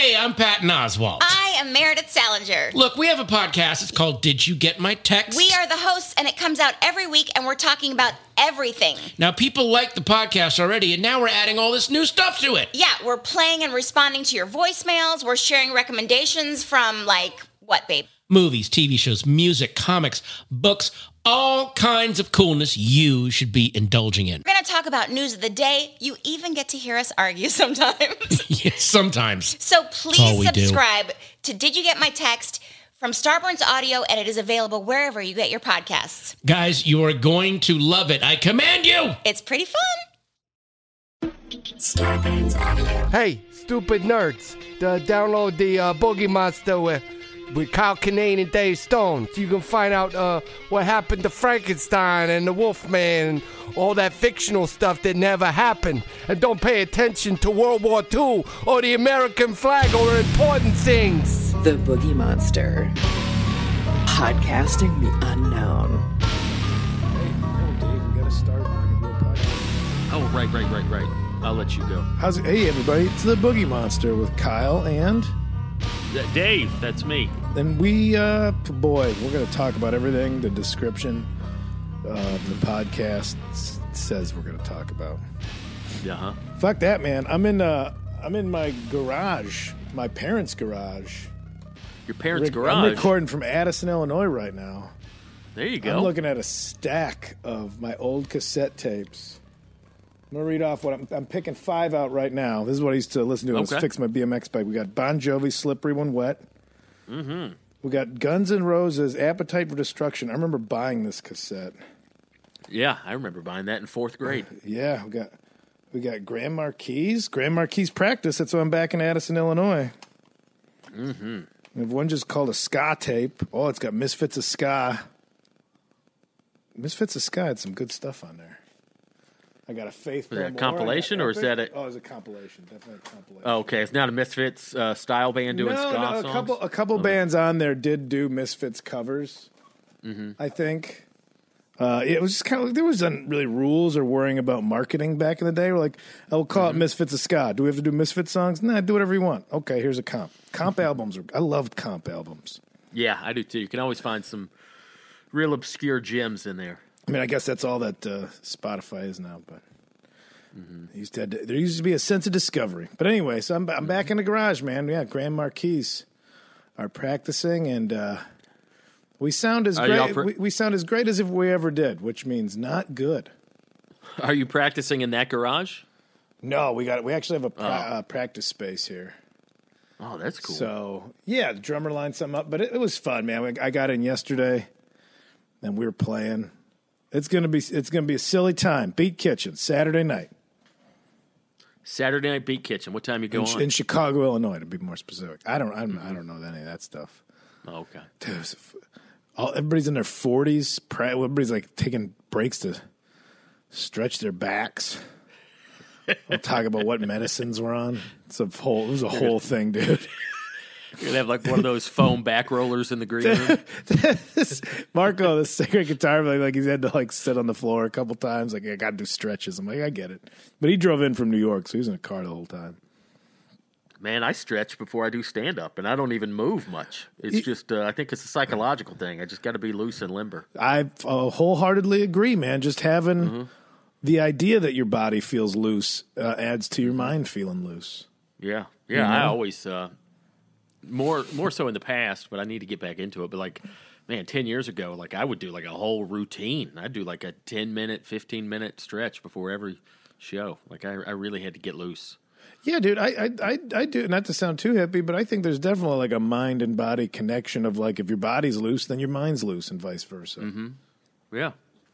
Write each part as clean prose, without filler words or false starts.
Hey, I'm Patton Oswalt. I am Meredith Salinger. Look, we have a podcast. It's called Did You Get My Text? We are the hosts, and it comes out every week, and we're talking about everything. Now, people like the podcast already, and now we're adding all this new stuff to it. Yeah, we're playing and responding to your voicemails. We're sharing recommendations from, what, babe? Movies, TV shows, music, comics, books, all kinds of coolness you should be indulging in. We're going to talk about news of the day. You even get to hear us argue sometimes. Yes, sometimes. So please subscribe to Did You Get My Text from Starburns Audio, and it is available wherever you get your podcasts. Guys, you are going to love it. I command you. It's pretty fun. Starburns Audio. Hey, stupid nerds, download the Boogie Monster with Kyle Kinane and Dave Stone, so you can find out what happened to Frankenstein and the Wolfman and all that fictional stuff that never happened. And don't pay attention to World War II or the American flag or important things. The Boogie Monster. Podcasting the unknown. Hey, no, Dave, we gotta start like a real podcast. Oh, right. I'll let you go. Hey, everybody, it's the Boogie Monster with Kyle and Dave, that's me. we, we're gonna talk about everything the description of the podcast says we're gonna talk about. Uh-huh. Fuck that, man. I'm in my garage, my parents' garage. Your parents' I'm garage? recording from Addison, Illinois right now. There you go. I'm looking at a stack of my old cassette tapes. I'm going to read off what I'm picking 5 out right now. This is what I used to listen to. Let's fix my BMX bike. We got Bon Jovi, Slippery When Wet. Mm-hmm. We got Guns N' Roses, Appetite for Destruction. I remember buying this cassette. Yeah, I remember buying that in 4th grade. Yeah, we got Grand Marquis. Grand Marquis Practice. That's why I'm back in Addison, Illinois. Mm-hmm. We have one just called a ska tape. Oh, it's got Misfits of Ska. Misfits of Ska had some good stuff on there. I got a Faith. Is that a compilation, or is that a... Oh, it's a compilation. Definitely a compilation. Oh, okay. It's not a Misfits style band doing ska songs? A couple bands on there did do Misfits covers, I think. It was just kind of... There wasn't really rules or worrying about marketing back in the day. We're like, I'll call it Misfits of Ska. Do we have to do Misfits songs? Nah, do whatever you want. Okay, here's a comp. Comp albums. I loved comp albums. Yeah, I do too. You can always find some real obscure gems in there. I mean, I guess that's all that Spotify is now, but there used to be a sense of discovery. But anyway, so I'm back in the garage, man. Yeah, Grand Marquis are practicing, and we sound as great. We sound as great as if we ever did, which means not good. Are you practicing in that garage? No, we actually have a practice space here. Oh, that's cool. So yeah, the drummer lined something up, but it was fun, man. I got in yesterday, and we were playing. It's gonna be a silly time. Beat Kitchen, Saturday night. Saturday Night Beat Kitchen. What time you go on? In Chicago, Illinois, to be more specific. I don't know any of that stuff. Oh, okay. Dude, everybody's in their 40s. Everybody's like taking breaks to stretch their backs. We'll talk about what medicines we're on. It was a whole thing, dude. You're gonna have like one of those foam back rollers in the green room. Marco, the singer guitar player, like he's had to like sit on the floor a couple times. Like, I got to do stretches. I'm like, I get it. But he drove in from New York, so he was in a car the whole time. Man, I stretch before I do stand up, and I don't even move much. It's just, I think it's a psychological thing. I just got to be loose and limber. I wholeheartedly agree, man. Just having the idea that your body feels loose adds to your mind feeling loose. Yeah. I always. More so in the past, but I need to get back into it. But like, man, 10 years ago, like I would do like a whole routine. I'd do like a 10-minute, 15-minute stretch before every show. Like I really had to get loose. Yeah, dude, I do, not to sound too hippie, but I think there's definitely like a mind and body connection of like if your body's loose, then your mind's loose and vice versa. Mm-hmm. Yeah,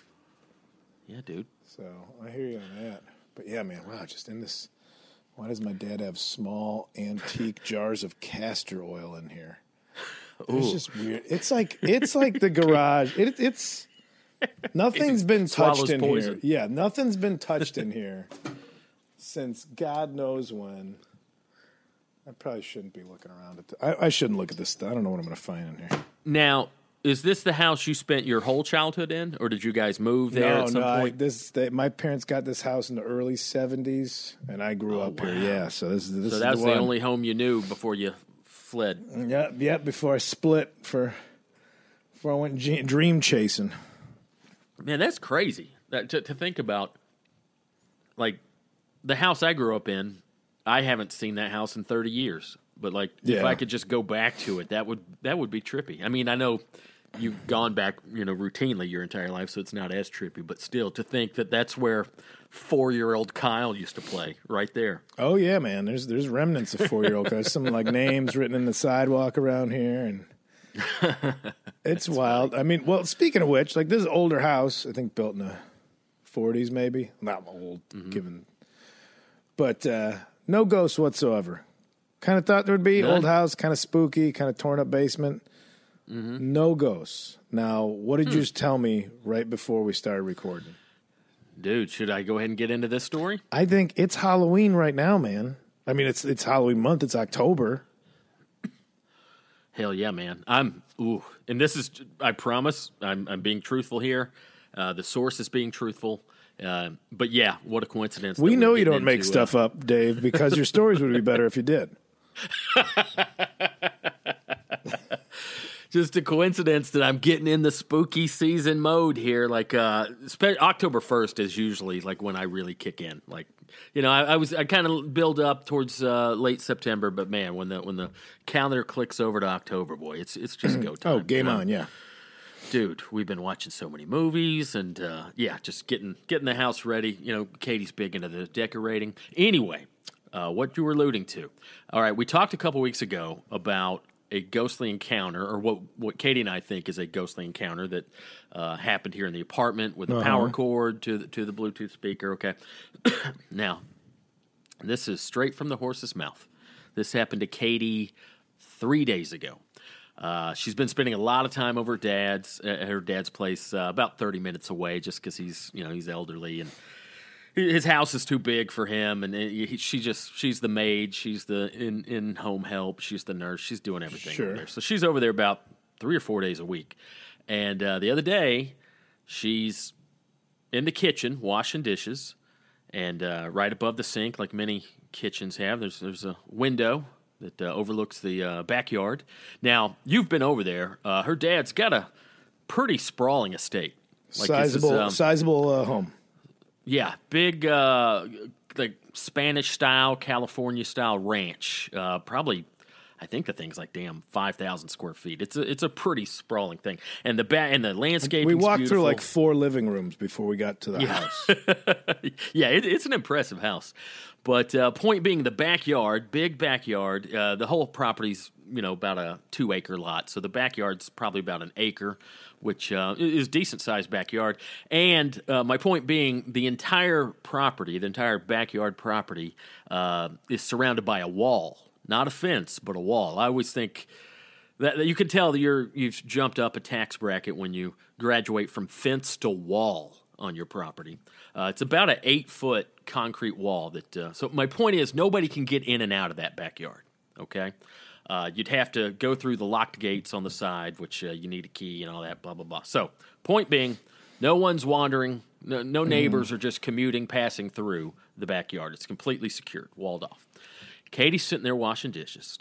dude. So I hear you on that. But yeah, man, wow, just in this... Why does my dad have small antique jars of castor oil in here? It's just weird. It's like the garage. It's nothing's been touched in poison. here. Yeah, nothing's been touched in here since God knows when. I probably shouldn't be looking around at I shouldn't look at this stuff. I don't know what I'm going to find in here. Now, is this the house you spent your whole childhood in, or did you guys move there at some point? My parents got this house in the early 70s, and I grew up here. Yeah, so this So is that's the the one. only home you knew before you fled. Yep. Before I split before I went dream chasing. Man, that's crazy to think about. Like, the house I grew up in, I haven't seen that house in 30 years. But, like, if I could just go back to it, that would be trippy. I mean, I know you've gone back, routinely your entire life, so it's not as trippy. But still, to think that that's where 4-year-old Kyle used to play, right there. Oh, yeah, man. There's remnants of 4-year-old. There's some, like, names written in the sidewalk around here, and it's wild. Funny. I mean, well, speaking of which, like, this is an older house, I think built in the 40s maybe. Not old, given. But no ghosts whatsoever. Kind of thought there would be. None? Old house, kind of spooky, kind of torn up basement. No ghosts. Now, what did you just tell me right before we started recording? Dude, should I go ahead and get into this story? I think it's Halloween right now, man. I mean, it's Halloween month. It's October. Hell yeah, man. And this is, I promise, I'm being truthful here. The source is being truthful. But yeah, what a coincidence. We know you don't make stuff up, Dave, because your stories would be better if you did. Just a coincidence that I'm getting in the spooky season mode here. Like, October 1st is usually like when I really kick in. Like, I kind of build up towards late September, but man, when the calendar clicks over to October, boy, it's just go time. Oh, game on, yeah. Dude, we've been watching so many movies and, just getting the house ready. Katie's big into the decorating. Anyway, what you were alluding to. All right, we talked a couple weeks ago about a ghostly encounter, or what Katie and I think is a ghostly encounter that happened here in the apartment with the power cord to the Bluetooth speaker, okay? Now, this is straight from the horse's mouth. This happened to Katie 3 days ago. She's been spending a lot of time over at her dad's place, about 30 minutes away, just because he's elderly and his house is too big for him. And she's the maid, she's the in-home help, she's the nurse, she's doing everything over there. So she's over there about 3 or 4 days a week. And the other day, she's in the kitchen washing dishes, and right above the sink, like many kitchens have, there's a window that overlooks the backyard. Now, you've been over there. Her dad's got a pretty sprawling estate. Like sizable home. Yeah, big, like Spanish-style, California-style ranch. Probably, I think the thing's like 5,000 square feet. It's a pretty sprawling thing, and the landscape. We walked through like 4 living rooms before we got to the house. Yeah, it's an impressive house. But point being, the backyard, big backyard. The whole property's about a 2-acre lot, so the backyard's probably about an acre, which is decent sized backyard. And my point being, the entire backyard property, is surrounded by a wall, not a fence, but a wall. I always think that you can tell that you've jumped up a tax bracket when you graduate from fence to wall on your property. It's about an 8-foot concrete wall that. So my point is, nobody can get in and out of that backyard. Okay. You'd have to go through the locked gates on the side, which you need a key and all that, blah, blah, blah. So, point being, no one's wandering. No neighbors are just commuting, passing through the backyard. It's completely secured, walled off. Katie's standing there washing dishes,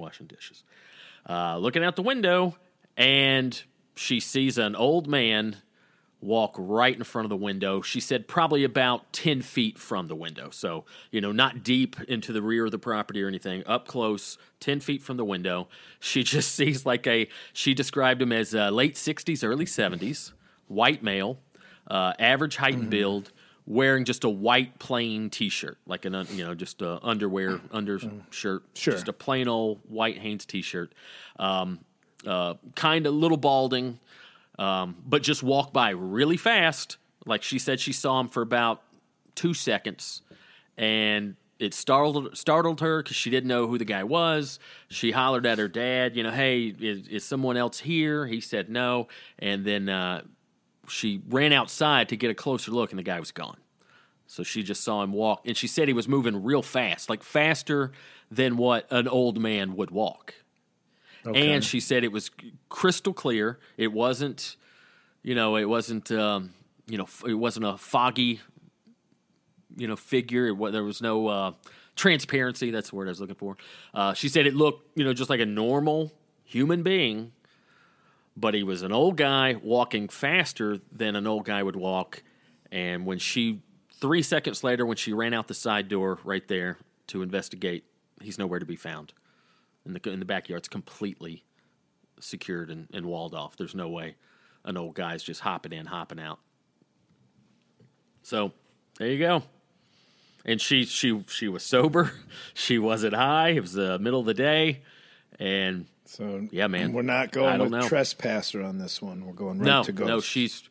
looking out the window, and she sees an old man walk right in front of the window. She said probably about 10 feet from the window. So, not deep into the rear of the property or anything, up close, 10 feet from the window. She just sees she described him as late 60s, early 70s, white male, average height and build, wearing just a white plain T-shirt, like just a underwear, undershirt, just a plain old white Hanes T-shirt, kind of little balding, but just walked by really fast. Like she said, she saw him for about 2 seconds, and it startled her because she didn't know who the guy was. She hollered at her dad, hey, is someone else here? He said no, and then she ran outside to get a closer look, and the guy was gone. So she just saw him walk, and she said he was moving real fast, like faster than what an old man would walk. Okay. And she said it was crystal clear. It wasn't, it wasn't a foggy, figure. There was no transparency. That's the word I was looking for. She said it looked, just like a normal human being, but he was an old guy walking faster than an old guy would walk. And 3 seconds later, when she ran out the side door right there to investigate, he's nowhere to be found. In the backyard, it's completely secured and walled off. There's no way an old guy's just hopping in, hopping out. So there you go. And she was sober. She wasn't high. It was the middle of the day. And so yeah, man, we're not going with trespasser on this one. We're going right to ghost. No, she's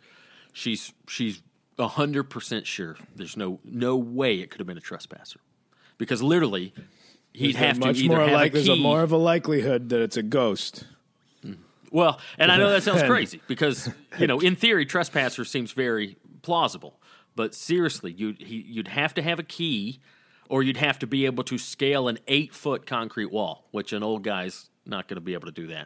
100% sure. There's no way it could have been a trespasser, because literally he'd have to either have a key. There's more of a likelihood that it's a ghost. Well, and I know that sounds crazy because in theory, trespasser seems very plausible. But seriously, you'd have to have a key, or you'd have to be able to scale an 8-foot concrete wall, which an old guy's not going to be able to do that.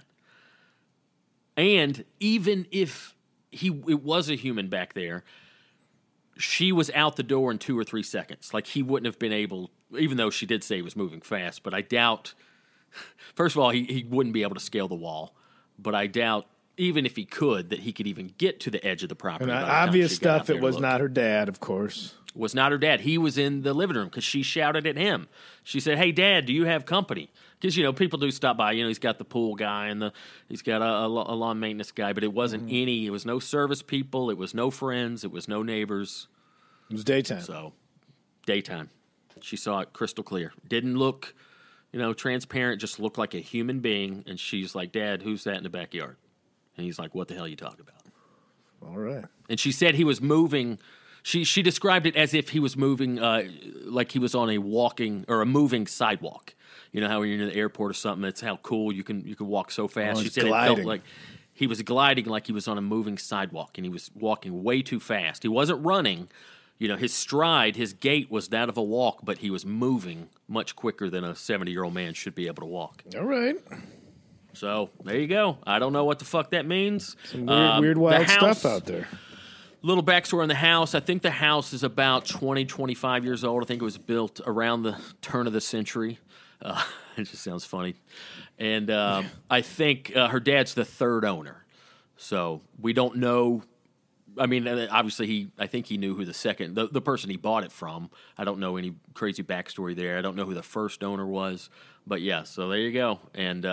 And even if it was a human back there, she was out the door in 2 or 3 seconds. Like, he wouldn't have been able, even though she did say he was moving fast, but I doubt, first of all, he wouldn't be able to scale the wall, but I doubt, even if he could, that he could even get to the edge of the property. And obvious stuff, it was not her dad, of course. Was not her dad. He was in the living room because she shouted at him. She said, "Hey, Dad, do you have company?" Because, people do stop by. He's got the pool guy and he's got a lawn maintenance guy, but it wasn't it was no service people. It was no friends. It was no neighbors. It was daytime. So, daytime. She saw it crystal clear. Didn't look, transparent, just looked like a human being. And she's like, "Dad, who's that in the backyard?" And he's like, "What the hell are you talking about?" All right. And she said he was moving. She described it as if he was moving, like he was on a moving sidewalk. You know how when you're in the airport or something, that's how cool you can walk so fast. She said gliding. It felt like he was gliding, like he was on a moving sidewalk, and he was walking way too fast. He wasn't running. His stride, his gait was that of a walk, but he was moving much quicker than a 70-year-old man should be able to walk. All right. So there you go. I don't know what the fuck that means. Some weird wild stuff out there. Little backstory on the house. I think the house is about 20, 25 years old. I think it was built around the turn of the century. It just sounds funny. And I think her dad's the third owner. So we don't know. I mean, obviously, I think he knew who the person he bought it from. I don't know any crazy backstory there. I don't know who the first owner was. But yeah, so there you go. And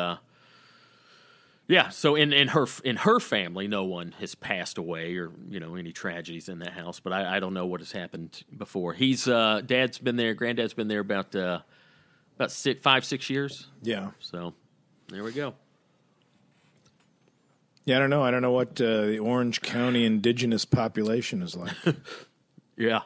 yeah, so in her family, no one has passed away or any tragedies in that house. But I don't know what has happened before. Dad's been there, granddad's been there about 5-6 years. Yeah. So there we go. Yeah, I don't know. I don't know what the Orange County indigenous population is like. Yeah,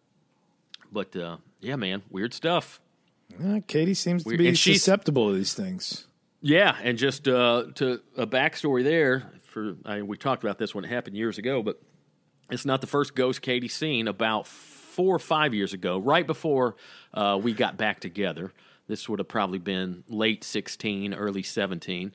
but yeah, man, weird stuff. Katie seems to be susceptible to these things. Yeah, and just to a backstory there, we talked about this when it happened years ago, but it's not the first ghost Katie's seen. About 4 or 5 years ago, right before we got back together, this would have probably been late 16, early 17,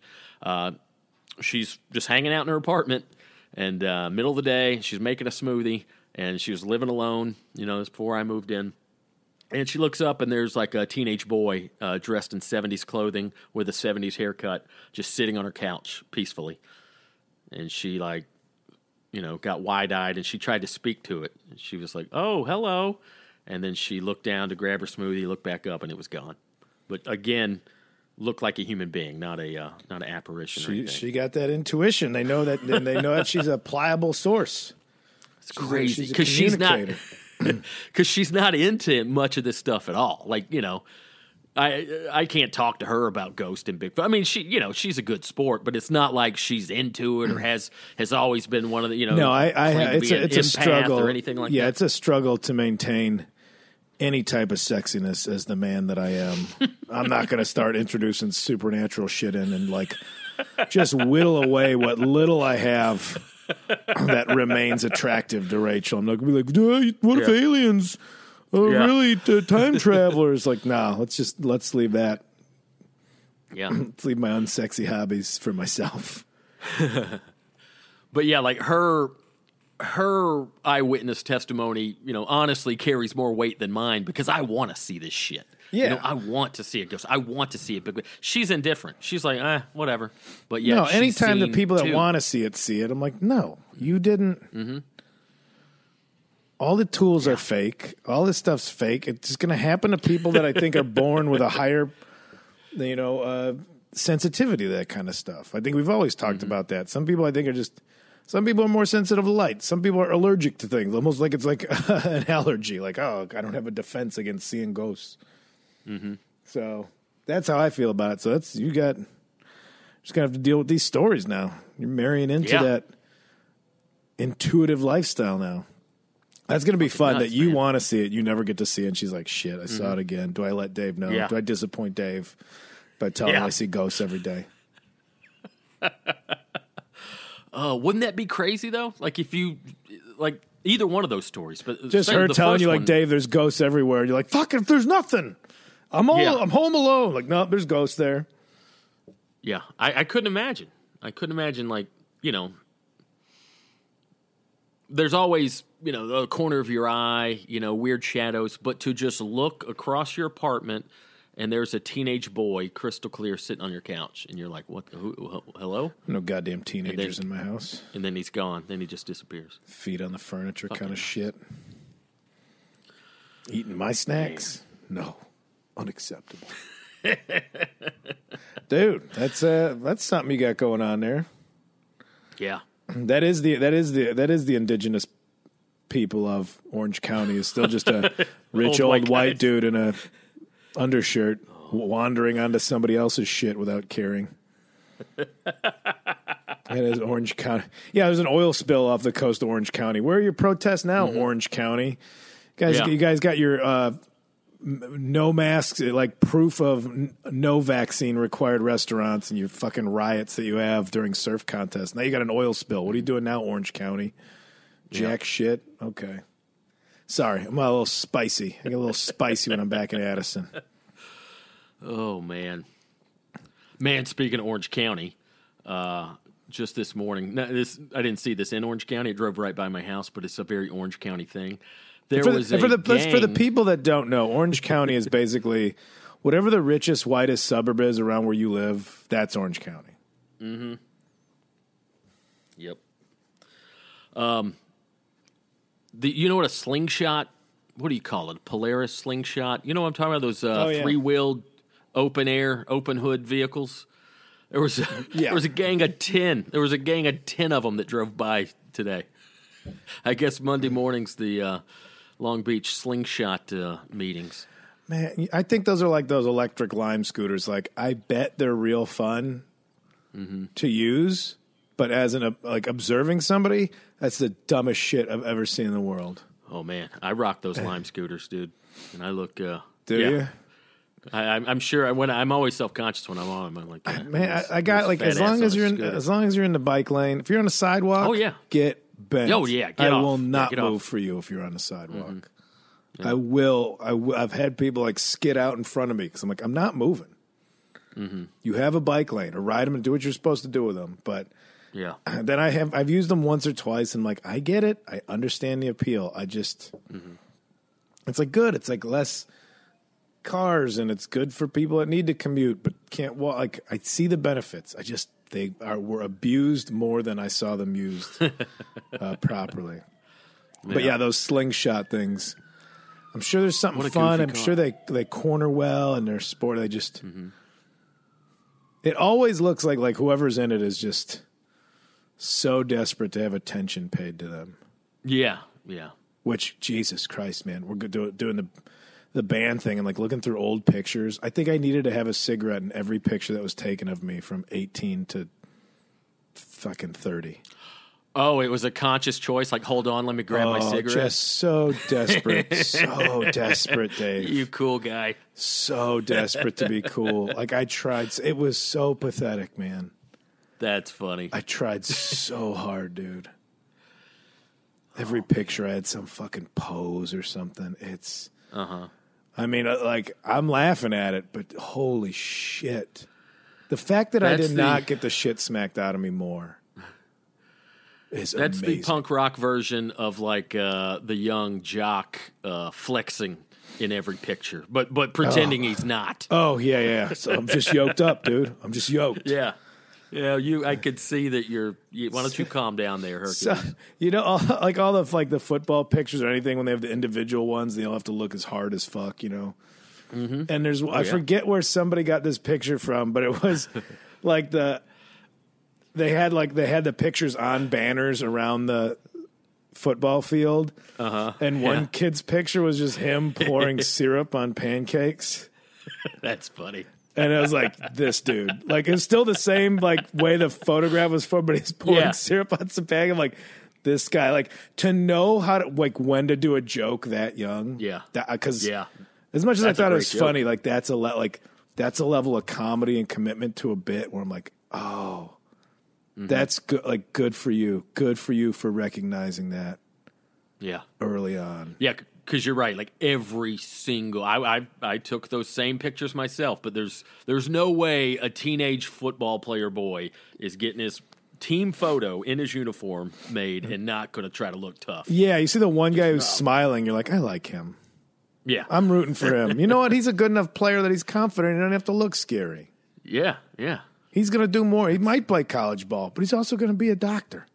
she's just hanging out in her apartment, and middle of the day, she's making a smoothie, and she was living alone, this before I moved in. And she looks up, and there's like a teenage boy dressed in 70s clothing with a 70s haircut just sitting on her couch peacefully. And she, got wide-eyed, and she tried to speak to it. And she was like, "Oh, hello." And then she looked down to grab her smoothie, looked back up, and it was gone. But again, looked like a human being, not an apparition or anything. She got that intuition. They know that, and they know that she's a pliable source. It's crazy because she's not... Because she's not into much of this stuff at all. I can't talk to her about Ghost and Bigfoot. I mean, she's a good sport, but it's not like she's into it or has always been one of the, No, it's a struggle or anything like that. Yeah, it's a struggle to maintain any type of sexiness as the man that I am. I'm not going to start introducing supernatural shit in and just whittle away what little I have. That remains attractive to Rachel. I'm not gonna be like, what if aliens are really time travelers? Let's leave that Yeah. Let's leave my unsexy hobbies for myself. But yeah, like her eyewitness testimony, honestly carries more weight than mine because I want to see this shit. Yeah. I want to see a ghost. I want to see it. But she's indifferent. She's like, whatever. But yeah, no, anytime the people that want to see it, I'm like, no, you didn't. Mm-hmm. All the tools are fake. All this stuff's fake. It's just going to happen to people that I think are born with a higher, sensitivity to that kind of stuff. I think we've always talked about that. Some people I think are just. Some people are more sensitive to light. Some people are allergic to things, almost like it's like an allergy. Like, oh, I don't have a defense against seeing ghosts. Mm-hmm. So that's how I feel about it. So just gonna have to deal with these stories now. You're marrying into that intuitive lifestyle now. That's gonna be fun. Nuts, that you want to see it, you never get to see it. And she's like, "Shit, I saw it again. Do I let Dave know? Do I disappoint Dave by telling him I see ghosts every day?" Wouldn't that be crazy though? Like if you either one of those stories, but just her telling you like, Dave, there's ghosts everywhere. You're like, fuck it, there's nothing. I'm home alone. Like, no, there's ghosts there. Yeah, I couldn't imagine. Like, there's always, the corner of your eye, weird shadows, but to just look across your apartment and there's a teenage boy, crystal clear, sitting on your couch, and you're like, "What? Hello?" No goddamn teenagers in my house. And then he's gone. Then he just disappears. Feet on the furniture, kind of shit. Eating my snacks? Man. No, unacceptable. Dude, that's something you got going on there. Yeah, that is the indigenous people of Orange County. Is still just a rich old white dude in a undershirt wandering onto somebody else's shit without caring. It is Orange County. Yeah, there's an oil spill off the coast of Orange County. Where are your protests now, Orange County? You guys got your no masks, like proof of no vaccine required restaurants and your fucking riots that you have during surf contests. Now you got an oil spill. What are you doing now, Orange County? Jack shit? Okay. Sorry, I'm a little spicy. I get a little spicy when I'm back in Addison. Oh, man. Man, speaking of Orange County, just this morning, I didn't see this in Orange County. It drove right by my house, but it's a very Orange County thing. For the people that don't know, Orange County is basically whatever the richest, whitest suburb is around where you live, that's Orange County. Mm-hmm. Yep. You know what a slingshot? What do you call it? A Polaris slingshot? You know what I'm talking about? Those three-wheeled, open hood vehicles. There was a gang of 10. There was a gang of 10 of them that drove by today. I guess Monday mornings the Long Beach slingshot meetings. Man, I think those are like those electric Lime scooters. Like, I bet they're real fun to use, but as observing somebody, that's the dumbest shit I've ever seen in the world. Oh man, I rock those Lime scooters, dude, and I look. Do you? I'm sure. I'm always self-conscious when I'm on them. I'm like, man, I got like as long as you're in the bike lane. If you're on the sidewalk, get bent. Oh yeah, I will not move for you if you're on the sidewalk. Mm-hmm. Yeah. I will. I've had people like skid out in front of me because I'm like, I'm not moving. Mm-hmm. You have a bike lane, or ride them and do what you're supposed to do with them. But then I've used them once or twice, and I'm like, I get it. I understand the appeal. I just, it's like good. It's like less cars, and it's good for people that need to commute but can't walk. Like, I see the benefits. Were abused more than I saw them used properly. Yeah. But yeah, those slingshot things. I'm sure there's something fun. I'm sure they corner well and they're sport. They just. It always looks like whoever's in it is just so desperate to have attention paid to them. Yeah, yeah. Which, Jesus Christ, man, we're doing the band thing and like looking through old pictures. I think I needed to have a cigarette in every picture that was taken of me from 18 to fucking 30. Oh, it was a conscious choice. Like, hold on, let me grab my cigarette. Just so desperate, so desperate, Dave. You cool guy. So desperate to be cool. Like, I tried. It was so pathetic, man. That's funny. I tried so hard, dude. Every picture I had some fucking pose or something. It's. I mean, like, I'm laughing at it, but holy shit. The fact that I That's did the- not get the shit smacked out of me more is That's amazing. the punk rock version of like the young jock flexing in every picture, but pretending he's not. Oh, yeah. So I'm just yoked up, dude. I'm just yoked. Yeah. Yeah, I could see that why don't you calm down there, Hercules? So, all the football pictures or anything, when they have the individual ones, they all have to look as hard as fuck, Mm-hmm. And I forget where somebody got this picture from, but it was like they had the pictures on banners around the football field, and one kid's picture was just him pouring syrup on pancakes. That's funny. And I was like, this dude. Like, it's still the same, way the photograph was for, but he's pouring syrup on some pancakes. I'm like, this guy, to know how to, when to do a joke that young. Yeah. Because as much as I thought it was joke. funny, that's a level of comedy and commitment to a bit where I'm like, oh, that's good. Good for you. Good for you for recognizing that. Yeah. Early on. Yeah, because you're right. Like every single, I took those same pictures myself, but there's no way a teenage football player boy is getting his team photo in his uniform made and not going to try to look tough. Yeah, you see the one guy who's smiling, you're like, I like him. Yeah, I'm rooting for him. You know what? He's a good enough player that he's confident. He doesn't have to look scary. Yeah. He's going to do more. He might play college ball, but he's also going to be a doctor.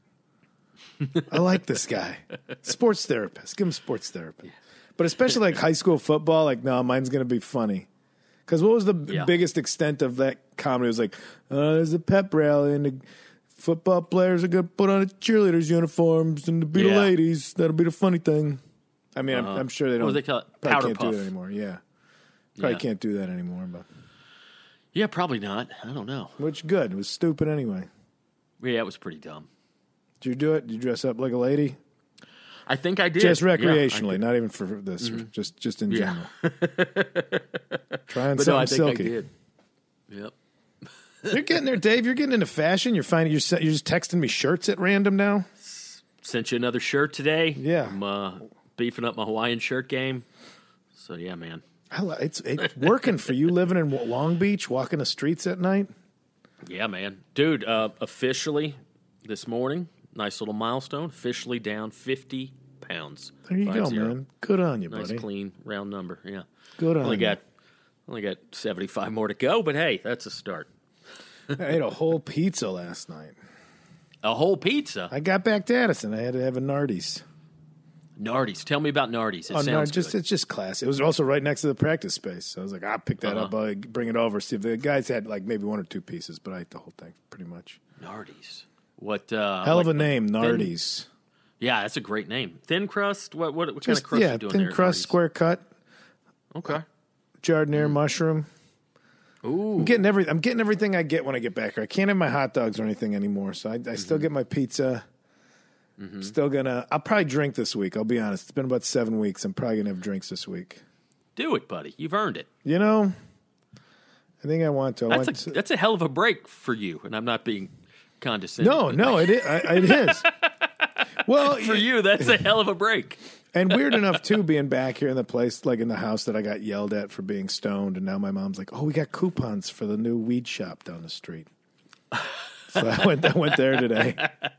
I like this guy. Sports therapist. Give him sports therapist. But especially high school football, no, mine's going to be funny. Because what was the biggest extent of that comedy? It was there's a pep rally and the football players are going to put on cheerleaders' uniforms and be the ladies. That'll be the funny thing. I mean, I'm sure they don't. What do they call it? Probably Powder can't puff. do that anymore. Yeah. Probably can't do that anymore. But Yeah, probably not. I don't know. which good. It was stupid anyway. Yeah, it was pretty dumb. Did you do it? Did you dress up like a lady? I think I did. Just Yeah, recreationally, not even for this. Just in general. Trying but something no, I think silky. I did. Yep. You're getting there, Dave. You're getting into fashion. You're just texting me shirts at random now. Sent you another shirt today. Yeah. I'm beefing up my Hawaiian shirt game. So yeah, man. It's working for you living in Long Beach, walking the streets at night. Yeah, man. Dude, officially this morning, nice little milestone, officially down 50 pounds. There you go, 50. man. Good on you, Nice, buddy. clean, round number. Yeah. Good on Only you. got 75 more to go, but hey, that's a start. I ate a whole pizza last night. A whole pizza. I got back to Addison. I had to have a Nardies. Nardies. Tell me about Nardies. It sounds good. It's just class. It was also right next to the practice space. So I was like, I'll pick that up. I'll bring it over. See if the guys had maybe one or two pieces, but I ate the whole thing pretty much. Nardies. What? Hell of a name, Nardies. Yeah, that's a great name. Thin crust. What kind of crust are you doing thin there? crust, Nardies? square cut, Okay. jardiniere mushroom. Ooh. I'm getting everything I get when I get back here. I can't have my hot dogs or anything anymore, so I still get my pizza. I'll probably drink this week. I'll be honest. It's been about 7 weeks. I'm probably gonna have drinks this week. Do it, buddy. You've earned it. You know, I think I want to. That's a hell of a break for you, and I'm not being condescending. No, it is. It is. Well, For you, that's a hell of a break. and weird enough too, being back here in the place, in the house that I got yelled at for being stoned, and now my mom's like, "Oh, we got coupons for the new weed shop down the street." So I went there today.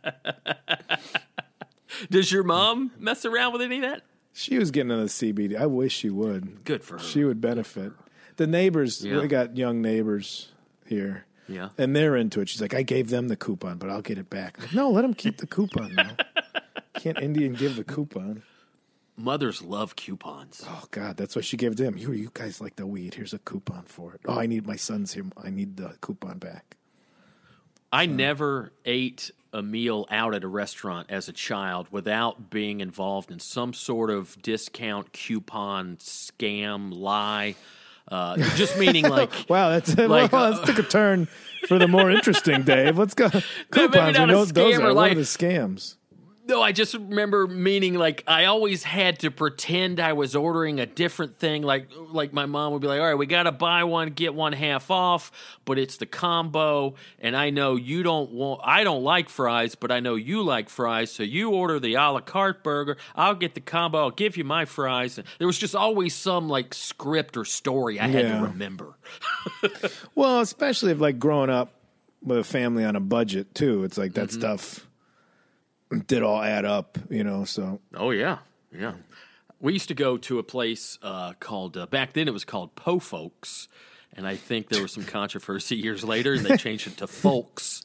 Does your mom mess around with any of that? She was getting into the CBD. I wish she would. Good for her. She would benefit. The neighbors, Yeah. we got young neighbors here. Yeah. And they're into it. She's like, I gave them the coupon, but I'll get it back. I'm like, no, let them keep the coupon now. Can't Indian give the coupon? Mothers love coupons. Oh, God, that's why she gave it to him. You guys like the weed. Here's a coupon for it. Oh, my son's here. I need the coupon back. I never ate a meal out at a restaurant as a child without being involved in some sort of discount coupon scam lie. Just meaning like Wow, let's took a turn for the more interesting, Dave. Let's go. Coupons, not a those scam are or one like- of the scams. No, I just remember meaning like I always had to pretend I was ordering a different thing. Like my mom would be like, all right, we got to buy one, get one half off, but it's the combo. And I know I don't like fries, but I know you like fries. So you order the a la carte burger. I'll get the combo. I'll give you my fries. And there was just always some like script or story I had to remember. Well, especially if like growing up with a family on a budget too, it's like that stuff did all add up, so. Oh, yeah. Yeah. We used to go to a place called, back then it was called Po Folks, and I think there was some controversy years later, and they changed it to Folks.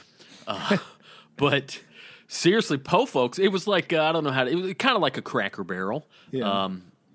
But seriously, Po Folks, it was like, I don't know it was kind of like a Cracker Barrel. Yeah.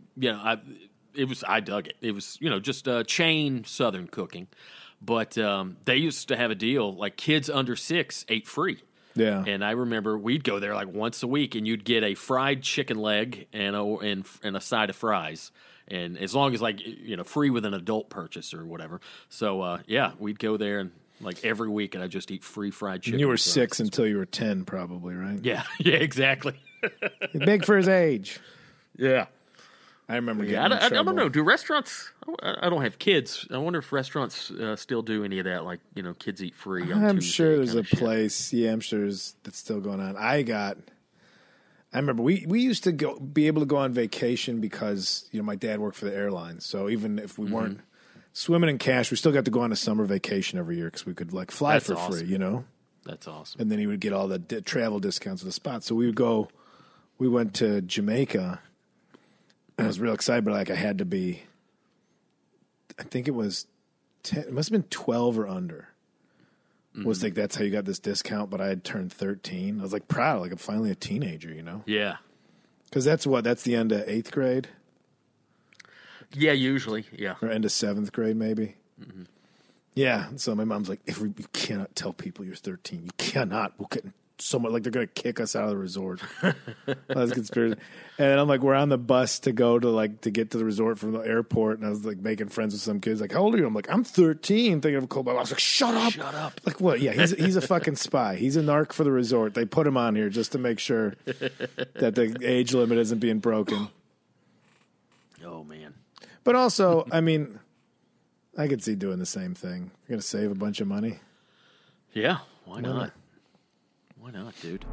I dug it. It was, just chain Southern cooking. But they used to have a deal, like kids under 6 ate free. Yeah. And I remember we'd go there like once a week, and you'd get a fried chicken leg and a side of fries. And as long as free with an adult purchase or whatever. So, we'd go there and like every week, and I'd just eat free fried chicken. And you were 6 until you were 10 probably, right? Yeah. Yeah, exactly. Big for his age. Yeah. I remember getting I in trouble. don't know. Do restaurants? I don't have kids. I wonder if restaurants still do any of that. Like kids eat free. On I'm Tuesday sure there's a shit. place. Yeah, I'm sure that's still going on. I remember we used to be able to go on vacation because my dad worked for the airlines. So even if we weren't swimming in cash, we still got to go on a summer vacation every year because we could like fly That's for awesome. free. That's awesome. And then he would get all the travel discounts at the spot. So we would go. We went to Jamaica. I was real excited, but I had to be, I think it was 10, it must have been 12 or under. Was like, that's how you got this discount, but I had turned 13. I was like proud, like I'm finally a teenager, Yeah. Because that's the end of 8th grade Yeah, usually. Yeah. or end of 7th grade, maybe. Yeah. So my mom's like, you cannot tell people you're 13. You cannot. We'll get someone like they're going to kick us out of the resort. That's conspiracy. And then I'm like, we're on the bus to go to get to the resort from the airport. And I was like making friends with some kids. Like, how old are you? I'm like, I'm 13. Thinking of a cool. I was like, shut up. Shut up. Like what? Yeah. He's a fucking spy. He's a narc for the resort. They put him on here just to make sure that the age limit isn't being broken. Oh man. But also, I mean, I could see doing the same thing. You're going to save a bunch of money. Yeah. Why not? Why not, dude?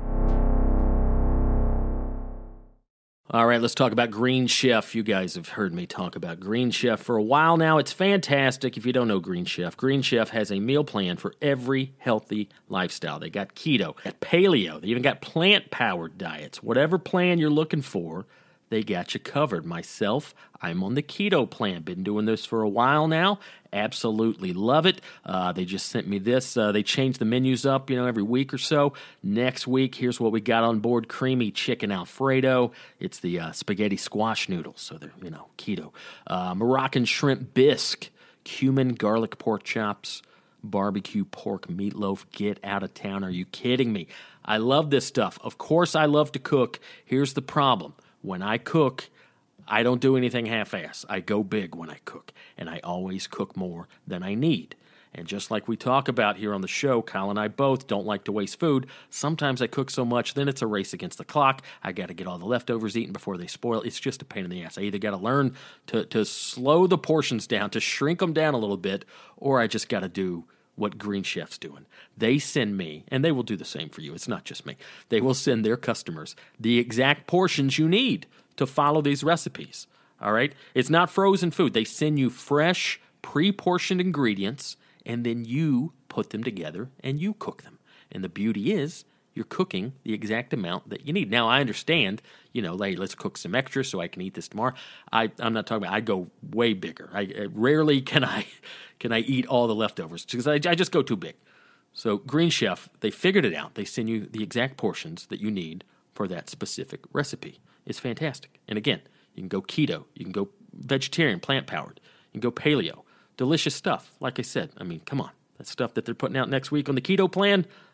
All right, let's talk about Green Chef. You guys have heard me talk about Green Chef for a while now. It's fantastic. If you don't know Green Chef has a meal plan for every healthy lifestyle. They got keto, got paleo. They even got plant-powered diets. Whatever plan you're looking for, they got you covered. Myself, I'm on the keto plan. Been doing this for a while now. Absolutely love it. They just sent me this. They change the menus up, every week or so. Next week, here's what we got on board. Creamy chicken Alfredo. It's the spaghetti squash noodles, so they're, keto. Moroccan shrimp bisque. Cumin garlic pork chops. Barbecue pork meatloaf. Get out of town. Are you kidding me? I love this stuff. Of course, I love to cook. Here's the problem. When I cook, I don't do anything half-ass. I go big when I cook, and I always cook more than I need. And just like we talk about here on the show, Kyle and I both don't like to waste food. Sometimes I cook so much, then it's a race against the clock. I got to get all the leftovers eaten before they spoil. It's just a pain in the ass. I either got to learn to slow the portions down, to shrink them down a little bit, or I just got to do what Green Chef's doing. They send me, and they will do the same for you. It's not just me. They will send their customers the exact portions you need to follow these recipes. All right? It's not frozen food. They send you fresh, pre-portioned ingredients, and then you put them together and you cook them. And the beauty is you're cooking the exact amount that you need. Now, I understand, hey, let's cook some extra so I can eat this tomorrow. I'm not talking about, I go way bigger. I rarely can I eat all the leftovers because I just go too big. So Green Chef, they figured it out. They send you the exact portions that you need for that specific recipe. It's fantastic. And again, you can go keto. You can go vegetarian, plant-powered. You can go paleo. Delicious stuff. Like I said, come on. That stuff that they're putting out next week on the keto plan,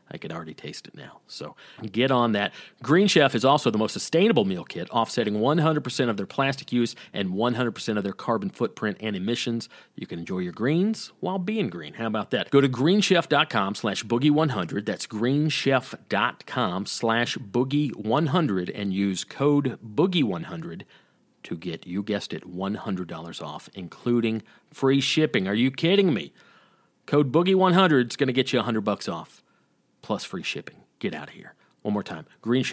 I can already taste it now. So get on that. Green Chef is also the most sustainable meal kit, offsetting 100% of their plastic use and 100% of their carbon footprint and emissions. You can enjoy your greens while being green. How about that? Go to greenchef.com/boogie100. That's greenchef.com/boogie100 and use code boogie100 to get, you guessed it, $100 off, including free shipping. Are you kidding me? Code boogie100 is going to get you $100 off. Plus free shipping. Get out of here. One more time.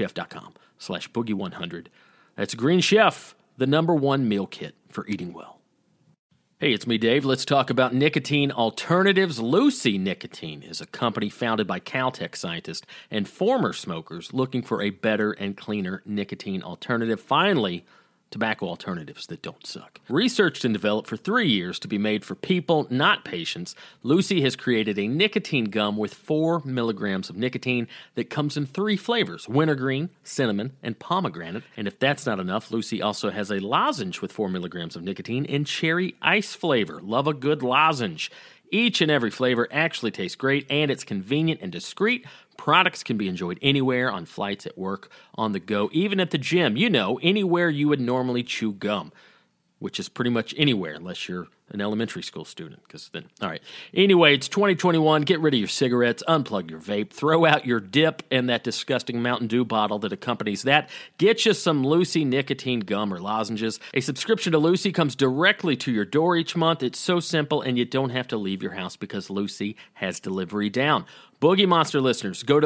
greenchef.com/boogie100. That's Green Chef, the #1 meal kit for eating well. Hey, it's me, Dave. Let's talk about nicotine alternatives. Lucy Nicotine is a company founded by Caltech scientists and former smokers looking for a better and cleaner nicotine alternative. Finally, tobacco alternatives that don't suck. Researched and developed for 3 years to be made for people, not patients, Lucy has created a nicotine gum with 4 milligrams of nicotine that comes in 3 flavors: wintergreen, cinnamon, and pomegranate. And if that's not enough, Lucy also has a lozenge with 4 milligrams of nicotine in cherry ice flavor. Love a good lozenge. Each and every flavor actually tastes great, and it's convenient and discreet. Products can be enjoyed anywhere, on flights, at work, on the go, even at the gym. You know, anywhere you would normally chew gum, which is pretty much anywhere unless you're an elementary school student. Because then, all right. Anyway, it's 2021. Get rid of your cigarettes, unplug your vape, throw out your dip and that disgusting Mountain Dew bottle that accompanies that. Get you some Lucy nicotine gum or lozenges. A subscription to Lucy comes directly to your door each month. It's so simple, and you don't have to leave your house because Lucy has delivery down. Boogie Monster listeners, go to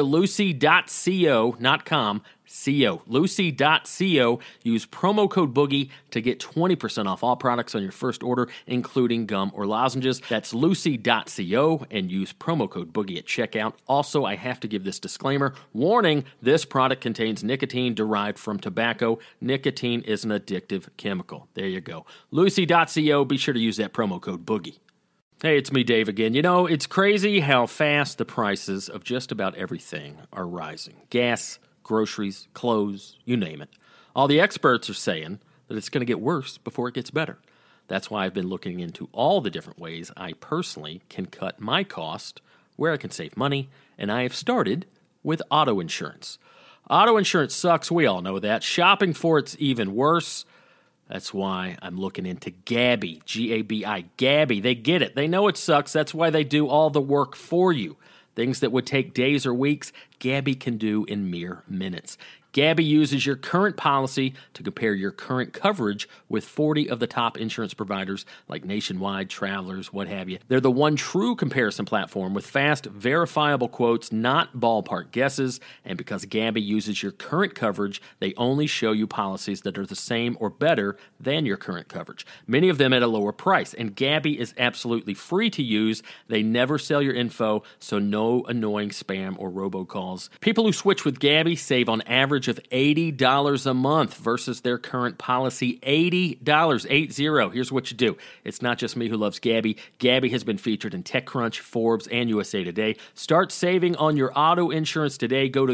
lucy.co, not com, co, lucy.co. Use promo code Boogie to get 20% off all products on your first order, including gum or lozenges. That's lucy.co, and use promo code Boogie at checkout. Also, I have to give this disclaimer. Warning, this product contains nicotine derived from tobacco. Nicotine is an addictive chemical. There you go. Lucy.co, be sure to use that promo code Boogie. Hey, it's me, Dave, again. You know, it's crazy how fast the prices of just about everything are rising. Gas, groceries, clothes, you name it. All the experts are saying that it's going to get worse before it gets better. That's why I've been looking into all the different ways I personally can cut my cost, where I can save money, and I have started with auto insurance. Auto insurance sucks, we all know that. Shopping for it's even worse. That's why I'm looking into Gabi, G-A-B-I, Gabi. They get it. They know it sucks. That's why they do all the work for you. Things that would take days or weeks, Gabi can do in mere minutes. Gabi uses your current policy to compare your current coverage with 40 of the top insurance providers like Nationwide, Travelers, what have you. They're the one true comparison platform with fast, verifiable quotes, not ballpark guesses. And because Gabi uses your current coverage, they only show you policies that are the same or better than your current coverage. Many of them at a lower price. And Gabi is absolutely free to use. They never sell your info, so no annoying spam or robocalls. People who switch with Gabi save on average of $80 a month versus their current policy, $80, 80. Here's what you do. It's not just me who loves Gabi. Gabi has been featured in TechCrunch, Forbes, and USA Today. Start saving on your auto insurance today. Go to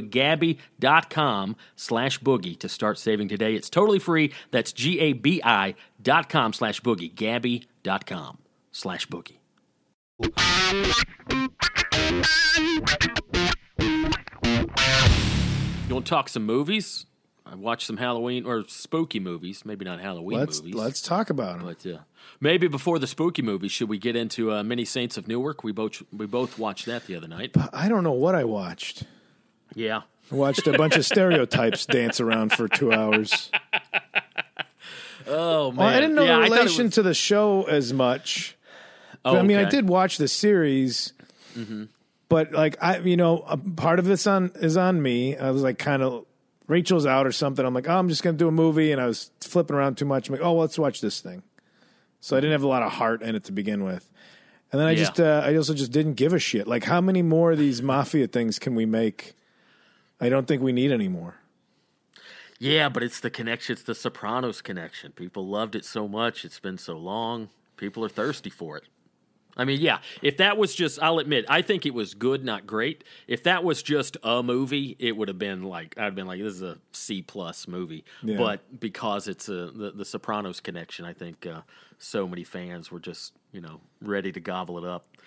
Gabi.com/boogie to start saving today. It's totally free. That's GABI.com/boogie. Gabi.com/boogie. You want to talk some movies? I watched some Halloween or spooky movies. Maybe not Halloween movies. Let's talk about them. But maybe before the spooky movies, should we get into Many Saints of Newark? We both watched that the other night. I don't know what I watched. Yeah. I watched a bunch of stereotypes dance around for 2 hours. Oh, man. Well, I didn't know the relation to the show as much. Oh, I mean, okay. I did watch the series, but like a part of this is on me. I was like, kind of, Rachel's out or something. I'm like, oh, I'm just going to do a movie, and I was flipping around too much. I'm like, oh, let's watch this thing. So I didn't have a lot of heart in it to begin with, and then I also just didn't give a shit. Like, how many more of these mafia things can we make? I don't think we need any more. Yeah, but it's the connection. It's the Sopranos connection. People loved it so much. It's been so long. People are thirsty for it. I mean, yeah, if that was just, I'll admit, I think it was good, not great. If that was just a movie, it would have been like, I'd been like, this is a C+ movie. Yeah. But because it's the Sopranos connection, I think so many fans were just, ready to gobble it up.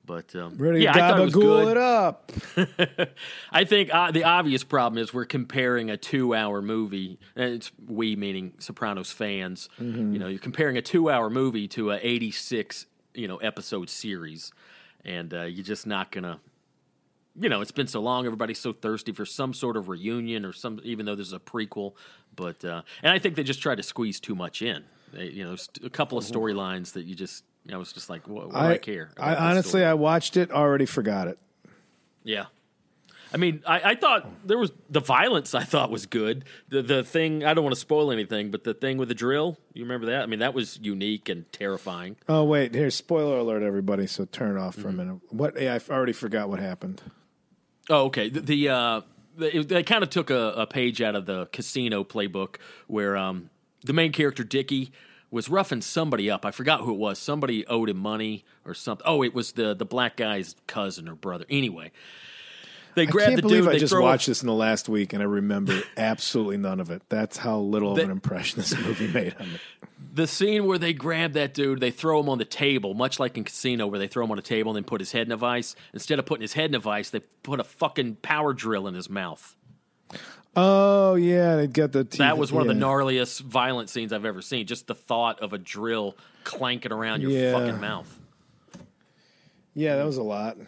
But Ready yeah, to I thought it was gabagool good. it up. I think the obvious problem is we're comparing a 2-hour movie. And it's we meaning Sopranos fans. You know, you're comparing a 2-hour movie to a 86 episode series, and you're just not gonna. You know, it's been so long. Everybody's so thirsty for some sort of reunion or some, even though there's a prequel. But and I think they just tried to squeeze too much in. A couple of storylines that you just. I was just like, what do I care? I honestly, I watched it, already forgot it. Yeah. I mean, I thought there was the violence I thought was good. The thing, I don't want to spoil anything, but the thing with the drill, you remember that? I mean, that was unique and terrifying. Oh, wait, here, spoiler alert, everybody, so turn it off for a minute. I already forgot what happened. Oh, okay. They kind of took a page out of the Casino playbook where the main character, Dickie, was roughing somebody up. I forgot who it was. Somebody owed him money or something. Oh, it was the black guy's cousin or brother. Anyway, they grabbed the dude. I can't believe I just watched this in the last week and I remember absolutely none of it. That's how little of an impression this movie made on me. The scene where they grab that dude, they throw him on the table, much like in Casino where they throw him on a table and then put his head in a vice. Instead of putting his head in a vice, they put a fucking power drill in his mouth. Oh, yeah, they got the teeth. That was one of the gnarliest violent scenes I've ever seen. Just the thought of a drill clanking around your fucking mouth. Yeah, that was a lot.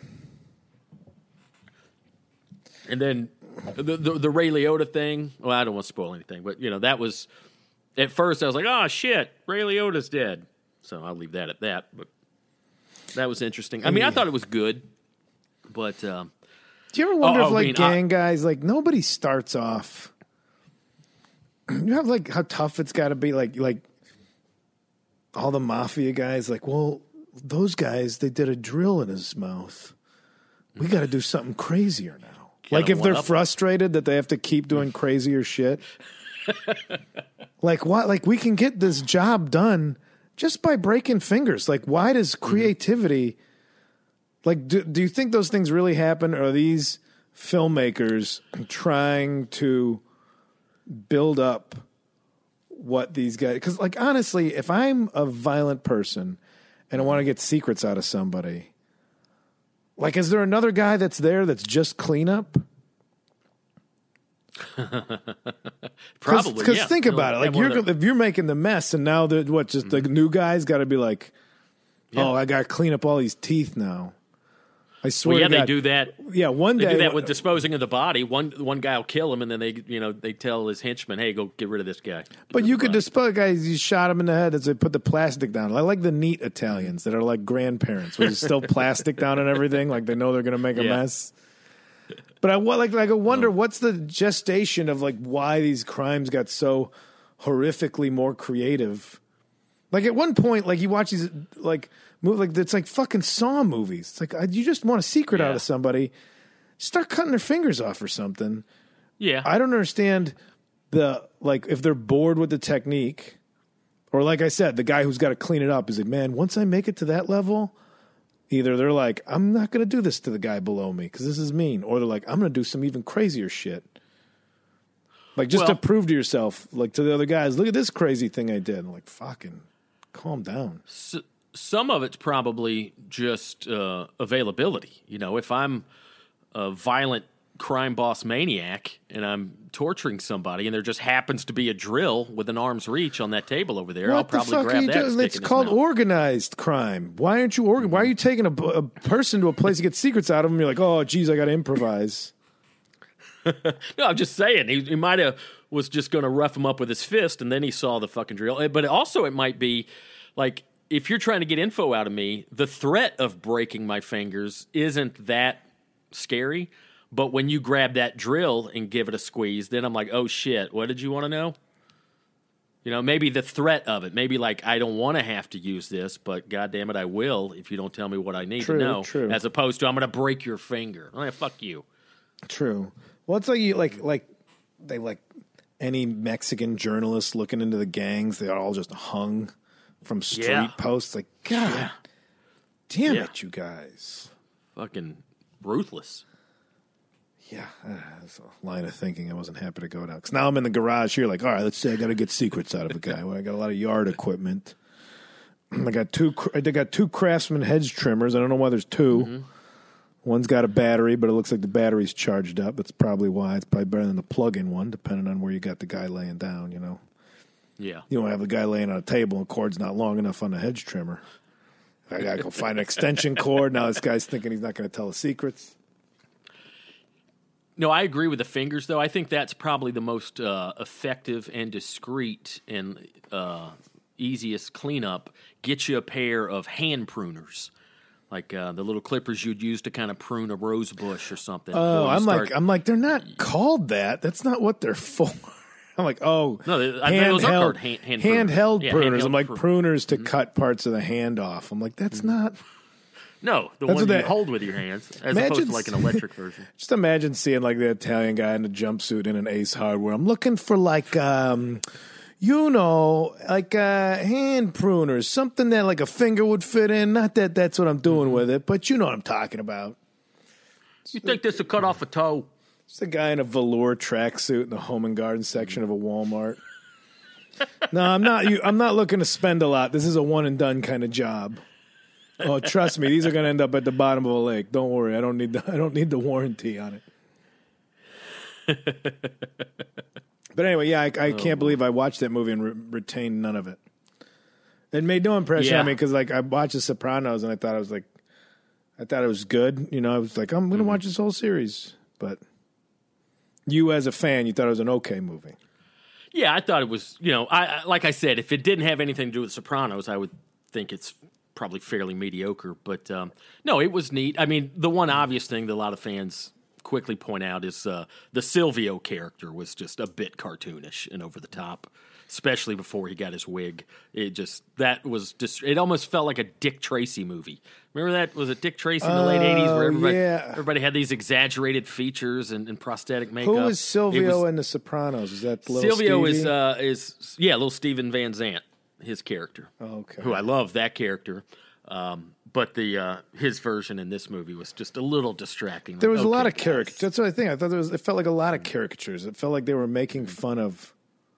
And then the Ray Liotta thing, well, I don't want to spoil anything, but, that was, at first I was like, oh, shit, Ray Liotta's dead. So I'll leave that at that, but that was interesting. I mean, I thought it was good, but... Do you ever wonder if gang guys, nobody starts off. You have how tough it's got to be, like all the mafia guys, well, those guys, they did a drill in his mouth. We got to do something crazier now. If they're frustrated that they have to keep doing crazier shit. What? We can get this job done just by breaking fingers. Why does creativity? Do you think those things really happen? Or are these filmmakers trying to build up what these guys... Because, honestly, if I'm a violent person and I want to get secrets out of somebody, is there another guy that's there that's just cleanup? Probably, Because think about it. If you're making the mess and now the new guy's got to be oh, I got to clean up all these teeth now. I swear to God. They do that. Yeah, one day they do that with disposing of the body. One guy will kill him, and then they tell his henchman, "Hey, go get rid of this guy." But you could dispose guys. You shot him in the head as they put the plastic down. I like the neat Italians that are like grandparents, where there's still plastic down and everything. They know they're going to make a mess. But I wonder what's the gestation of why these crimes got so horrifically more creative. At one point, you watch these it's like fucking Saw movies. It's you just want a secret out of somebody, start cutting their fingers off or something. Yeah, I don't understand if they're bored with the technique, or like I said, the guy who's got to clean it up is man, once I make it to that level, either they're I'm not going to do this to the guy below me because this is mean, or they're I'm going to do some even crazier shit. To prove to yourself, to the other guys, look at this crazy thing I did. I'm fucking calm down. Some of it's probably just availability. If I'm a violent crime boss maniac and I'm torturing somebody and there just happens to be a drill with an arm's reach on that table over there, I'll probably grab that. It's called organized crime. Why aren't you Why are you taking a person to a place to get secrets out of them? You're oh, geez, I got to improvise. No, I'm just saying. He might have was just going to rough him up with his fist, and then he saw the fucking drill. But also it might be if you're trying to get info out of me, the threat of breaking my fingers isn't that scary. But when you grab that drill and give it a squeeze, then I'm oh shit, what did you want to know? Maybe the threat of it. Maybe I don't want to have to use this, but goddamn it, I will if you don't tell me what I need to know. True. As opposed to I'm going to break your finger. Fuck you. True. Well, it's they any Mexican journalist looking into the gangs. They are all just hung from street posts. God damn it, you guys. Fucking ruthless. Yeah, that's a line of thinking I wasn't happy to go down. Because now I'm in the garage here all right, let's say I got to get secrets out of a guy. Well, I got a lot of yard equipment. They got two Craftsman hedge trimmers. I don't know why there's two. Mm-hmm. One's got a battery, but it looks like the battery's charged up. That's probably why. It's probably better than the plug-in one, depending on where you got the guy laying down, you know. Yeah. You don't have the guy laying on a table and cord's not long enough on the hedge trimmer. I got to go find an extension cord. Now this guy's thinking he's not going to tell the secrets. No, I agree with the fingers, though. I think that's probably the most effective and discreet and easiest cleanup. Get you a pair of hand pruners. Like the little clippers you'd use to kind of prune a rose bush or something. Oh, I'm like, they're not called that. That's not what they're for. I'm like, oh, no, those are called handheld pruners. Handheld I'm like pruners to cut parts of the hand off. I'm like, that's not. No, the one you hold with your hands, as opposed to like an electric version. Just imagine seeing like the Italian guy in a jumpsuit in an Ace Hardware. I'm looking for like. Like hand pruners, something that like a finger would fit in. Not that that's what I'm doing with it, but you know what I'm talking about. You think this will cut off a toe? It's a guy in a velour tracksuit in the home and garden section of a Walmart. No, I'm not. I'm not looking to spend a lot. This is a one and done kind of job. Oh, trust me, these are going to end up at the bottom of a lake. Don't worry, I don't need the warranty on it. But anyway, yeah, I can't believe I watched that movie and retained none of it. It made no impression on me because, like, I watched The Sopranos and I thought it was good. You know, I was like, I'm going to watch this whole series. But you, as a fan, you thought it was an okay movie. Yeah, I thought it was. You know, like I said, if it didn't have anything to do with Sopranos, I would think it's probably fairly mediocre. But no, it was neat. I mean, the one obvious thing that a lot of fans quickly point out is the Silvio character was just a bit cartoonish and over the top, especially before he got his wig. It almost felt like a Dick Tracy movie. Remember that? Was it Dick Tracy in the late 80s where everybody had these exaggerated features and prosthetic makeup? Who was Silvio in The Sopranos? Is that little Silvio Stevie? is little Steven Van Zandt, his character. Oh, okay. Who I love that character. But his version in this movie was just a little distracting. There was a lot of caricatures. That's what I think. I thought it felt like a lot of caricatures. It felt like they were making fun of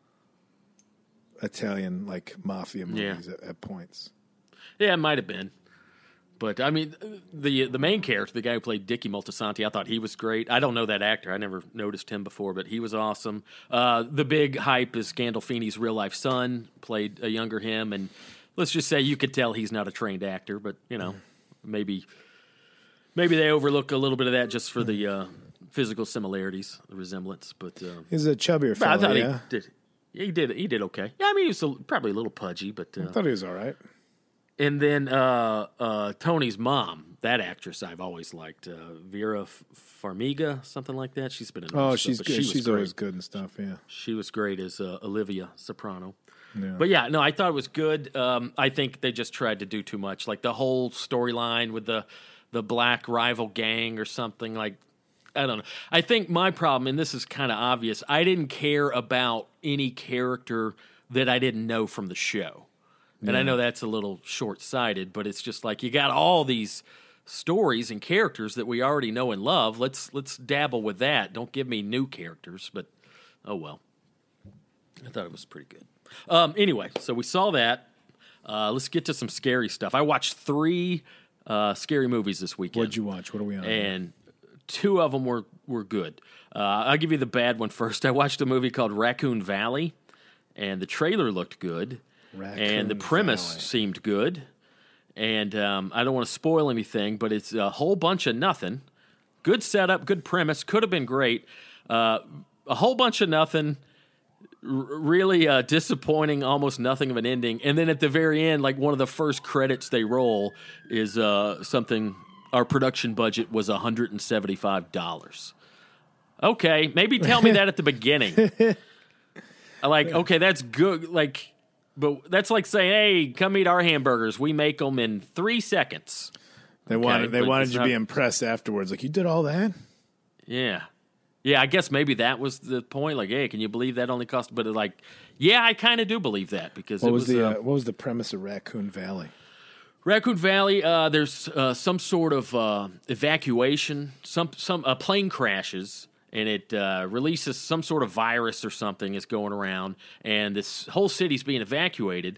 Italian like mafia movies at points. Yeah, it might have been. But I mean, the main character, the guy who played Dickie Moltisanti, I thought he was great. I don't know that actor. I never noticed him before, but he was awesome. The big hype is Gandolfini's real life son, played a younger him, and let's just say you could tell he's not a trained actor, but, you know, maybe they overlook a little bit of that just for the physical similarities, the resemblance. But he's a chubbier fellow, I thought he did okay. Yeah, I mean, he was probably a little pudgy, but I thought he was all right. And then Tony's mom, that actress I've always liked, Vera Farmiga, something like that. She's been in she's stuff, good. She's always good and stuff, yeah. She was great as Olivia Soprano. Yeah. But yeah, no, I thought it was good. I think they just tried to do too much. Like the whole storyline with the black rival gang or something, like, I don't know. I think my problem, and this is kind of obvious, I didn't care about any character that I didn't know from the show. And I know that's a little short-sighted, but it's just like you got all these stories and characters that we already know and love. Let's dabble with that. Don't give me new characters, but oh well. I thought it was pretty good. Anyway, so we saw that. Let's get to some scary stuff. I watched 3 scary movies this weekend. What'd you watch? What are we on? And 2 of them were good. I'll give you the bad one first. I watched a movie called Raccoon Valley, and the trailer looked good. And the premise seemed good. And I don't want to spoil anything, but it's a whole bunch of nothing. Good setup, good premise. Could have been great. A whole bunch of nothing. Really disappointing, almost nothing of an ending. And then at the very end, like one of the first credits they roll is something, our production budget was $175. Okay, maybe tell me that at the beginning. Okay, that's good. Like, but that's like saying, hey, come eat our hamburgers. We make them in 3 seconds. They wanted you to be impressed afterwards. Like, you did all that? Yeah. Yeah, I guess maybe that was the point. Like, hey, can you believe that only cost? But yeah, I kind of do believe that because what was the premise of Raccoon Valley? Raccoon Valley, there's some sort of evacuation. A plane crashes and it releases some sort of virus or something is going around, and this whole city's being evacuated.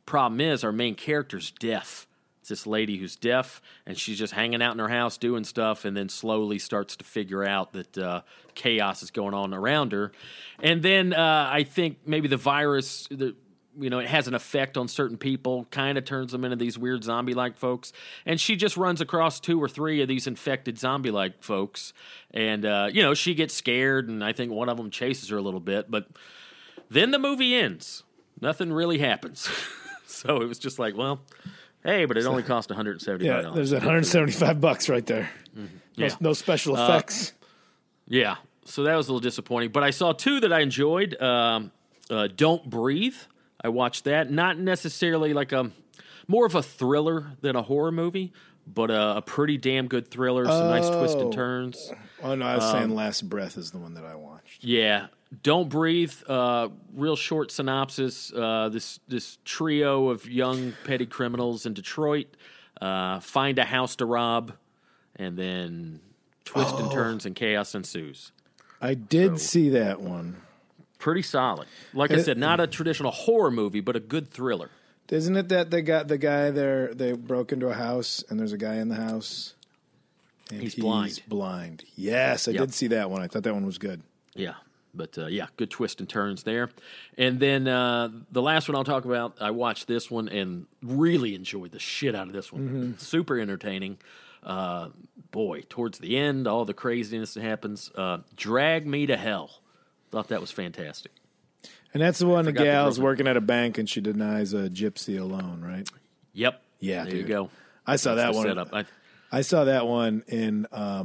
problem is our main character's deaf. It's this lady who's deaf, and she's just hanging out in her house doing stuff, and then slowly starts to figure out that chaos is going on around her. And then I think maybe the virus, it has an effect on certain people, kind of turns them into these weird zombie-like folks. And she just runs across 2 or 3 of these infected zombie-like folks. And, she gets scared, and I think one of them chases her a little bit. But then the movie ends. Nothing really happens. So it was just like, well, hey, but it only cost $175. Yeah, there's $175 right there. Yeah. No special effects. Yeah, so that was a little disappointing. But I saw 2 that I enjoyed. Don't Breathe. I watched that. Not necessarily like more of a thriller than a horror movie, but a pretty damn good thriller. Some nice twists and turns. Oh, no, I was saying Last Breath is the one that I watched. Yeah. Don't Breathe, real short synopsis. This trio of young petty criminals in Detroit find a house to rob, and then twists and turns and chaos ensues. I did see that one. Pretty solid. Like I said, not a traditional horror movie, but a good thriller. Isn't it that they got the guy there, they broke into a house, and there's a guy in the house, and he's blind. Yes, I did see that one. I thought that one was good. Yeah. But, good twist and turns there. And then the last one I'll talk about, I watched this one and really enjoyed the shit out of this one. Mm-hmm. Super entertaining. Boy, towards the end, all the craziness that happens. Drag Me to Hell. Thought that was fantastic. And that's the one the gal's working at a bank and she denies a gypsy a loan, right? Yep. Yeah, there you go. I saw that one. Setup. I saw that one in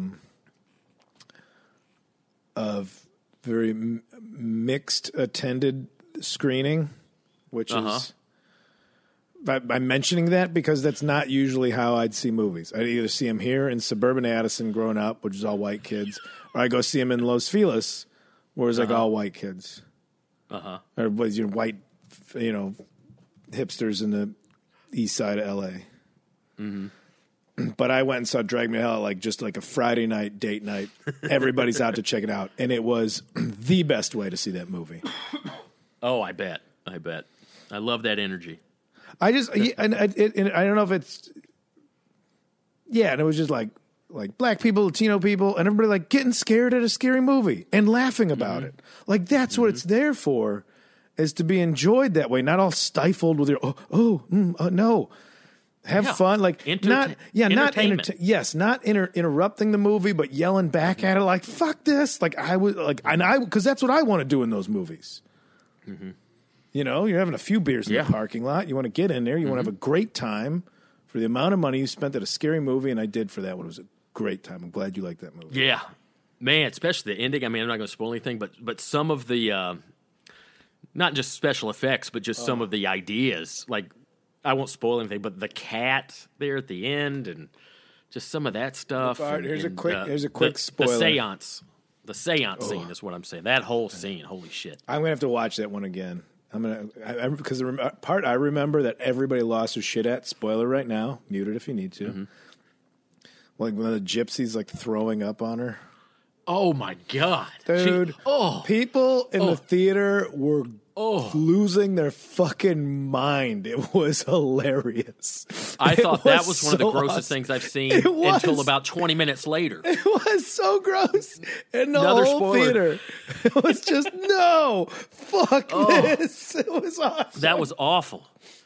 of very mixed attended screening, which is by mentioning that because that's not usually how I'd see movies. I'd either see them here in suburban Addison growing up, which is all white kids, or I go see them in Los Feliz, where it's like all white kids. Or was white, hipsters in the east side of L.A. But I went and saw Drag Me to Hell just like a Friday night, date night. Everybody's out to check it out. And it was the best way to see that movie. Oh, I bet. I love that energy. I don't know if it's... Yeah, and it was just like black people, Latino people, and everybody getting scared at a scary movie and laughing about it. Like that's what it's there for, is to be enjoyed that way, not all stifled with your no. Have fun, not interrupting the movie, but yelling back at it like "fuck this!" Because that's what I want to do in those movies. You're having a few beers in the parking lot. You want to get in there. You want to have a great time for the amount of money you spent at a scary movie, and I did for that one. It was a great time. I'm glad you liked that movie. Yeah, man, especially the ending. I mean, I'm not going to spoil anything, but some of the not just special effects, but just some of the ideas. I won't spoil anything, but the cat there at the end, and just some of that stuff. Here's a quick spoiler. The seance scene is what I'm saying. That whole scene, holy shit! I'm gonna have to watch that one again. Because the part I remember that everybody lost their shit at. Spoiler right now. Mute it if you need to. Like when the gypsy's throwing up on her. Oh my god, dude! People in the theater were losing their fucking mind. It was hilarious. I thought that was one of the grossest things I've seen until about 20 minutes later. It was so gross. And the whole theater. It was just, no, fuck this. It was awesome. That was awful.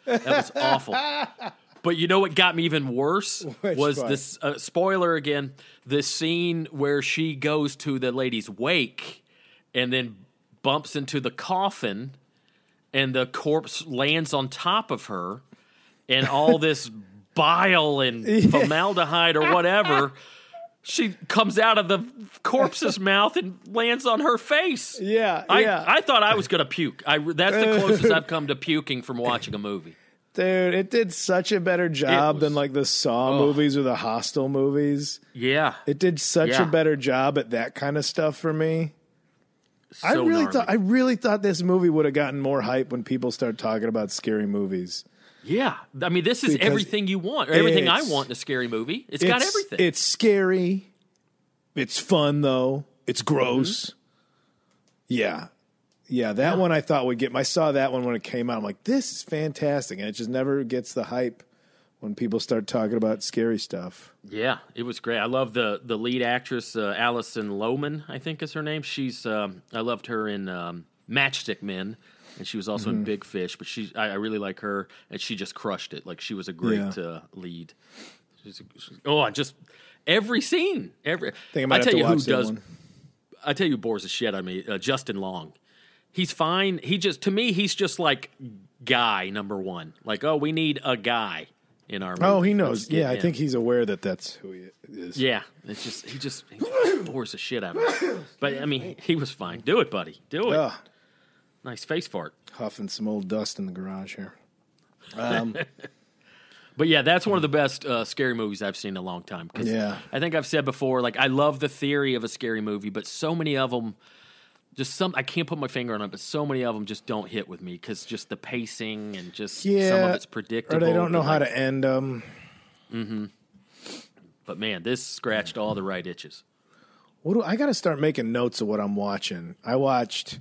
But you know what got me even worse was this, spoiler again, this scene where she goes to the lady's wake and then bumps into the coffin and the corpse lands on top of her and all this bile and formaldehyde or whatever, she comes out of the corpse's mouth and lands on her face. I thought I was going to puke. That's the closest I've come to puking from watching a movie. Dude, it did such a better job than the Saw movies or the Hostel movies. Yeah. It did such a better job at that kind of stuff for me. I really thought this movie would have gotten more hype when people start talking about scary movies. Yeah. I mean, this is everything you want, or everything I want in a scary movie. It's got everything. It's scary. It's fun, though. It's gross. Yeah. Yeah, that one I thought would get. I saw that one when it came out. I'm like, this is fantastic, and it just never gets the hype when people start talking about scary stuff. Yeah, it was great. I love the lead actress, Alison Lohman, I think is her name. She's I loved her in Matchstick Men, and she was also in Big Fish. But I really like her, and she just crushed it. Like she was a great lead. Just every scene, every. I tell you who does. I tell you who bores the shit out of me. Justin Long. He's fine. To me, he's just like guy number one. Like, we need a guy in our movie. Oh, he knows. Yeah, I think he's aware that that's who he is. Yeah, he just bores the shit out of me. But I mean, he was fine. Do it, buddy. Do it. Nice face fart. Huffing some old dust in the garage here. But yeah, that's one of the best scary movies I've seen in a long time. Yeah. I think I've said before, like, I love the theory of a scary movie, but so many of them, I can't put my finger on it, but so many of them just don't hit with me because just the pacing and just some of it's predictable. Or they don't know how to end them. But man, this scratched all the right itches. I got to start making notes of what I'm watching. I watched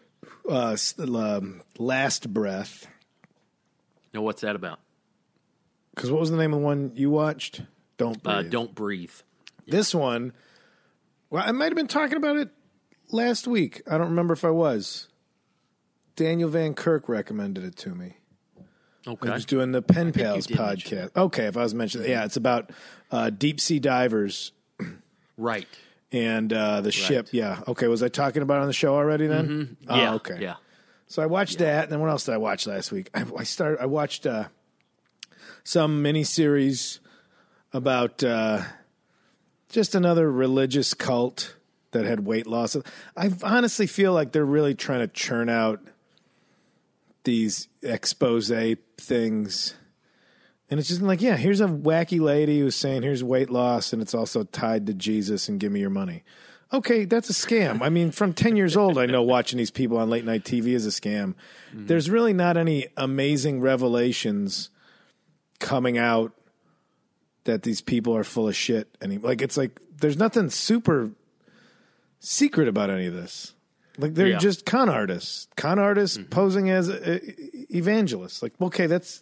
Last Breath. Now, what's that about? Because what was the name of the one you watched? Don't Breathe. Don't Breathe. This one, well, I might have been talking about it last week. I don't remember if I was. Daniel Van Kirk recommended it to me. Okay. He was doing the Pen Pals podcast. Okay, if I was mentioning, it's about deep sea divers. Right. And the ship. Yeah. Okay. Was I talking about it on the show already then? Mm-hmm. Yeah. Oh, okay. Yeah. So I watched that. And then what else did I watch last week? I watched some miniseries about just another religious cult that had weight loss. I honestly feel like they're really trying to churn out these expose things. And it's just like, yeah, here's a wacky lady who's saying here's weight loss and it's also tied to Jesus and give me your money. Okay, that's a scam. I mean, from 10 years old, I know watching these people on late night TV is a scam. Mm-hmm. There's really not any amazing revelations coming out that these people are full of shit. It's like there's nothing super secret about any of this. Like they're just con artists posing as evangelists. Like, okay, that's,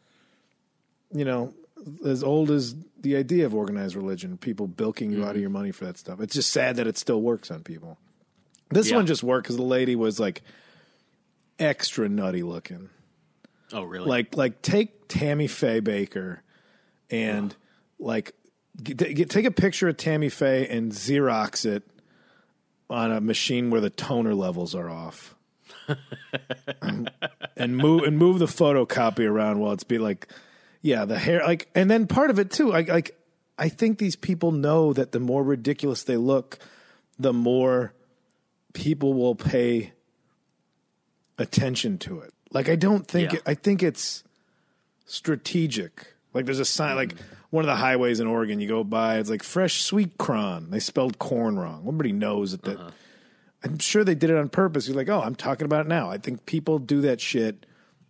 as old as the idea of organized religion, people bilking you out of your money for that stuff. It's just sad that it still works on people. This one just worked because the lady was like extra nutty looking. Oh, really? Like take Tammy Faye Baker and take a picture of Tammy Faye and Xerox it on a machine where the toner levels are off, and move the photocopy around while it's the hair and then part of it too. I think these people know that the more ridiculous they look, the more people will pay attention to it. I don't think I think it's strategic. There's a sign, one of the highways in Oregon you go by, it's like fresh sweet corn. They spelled corn wrong. Everybody knows that. I'm sure they did it on purpose. You're like, oh, I'm talking about it now. I think people do that shit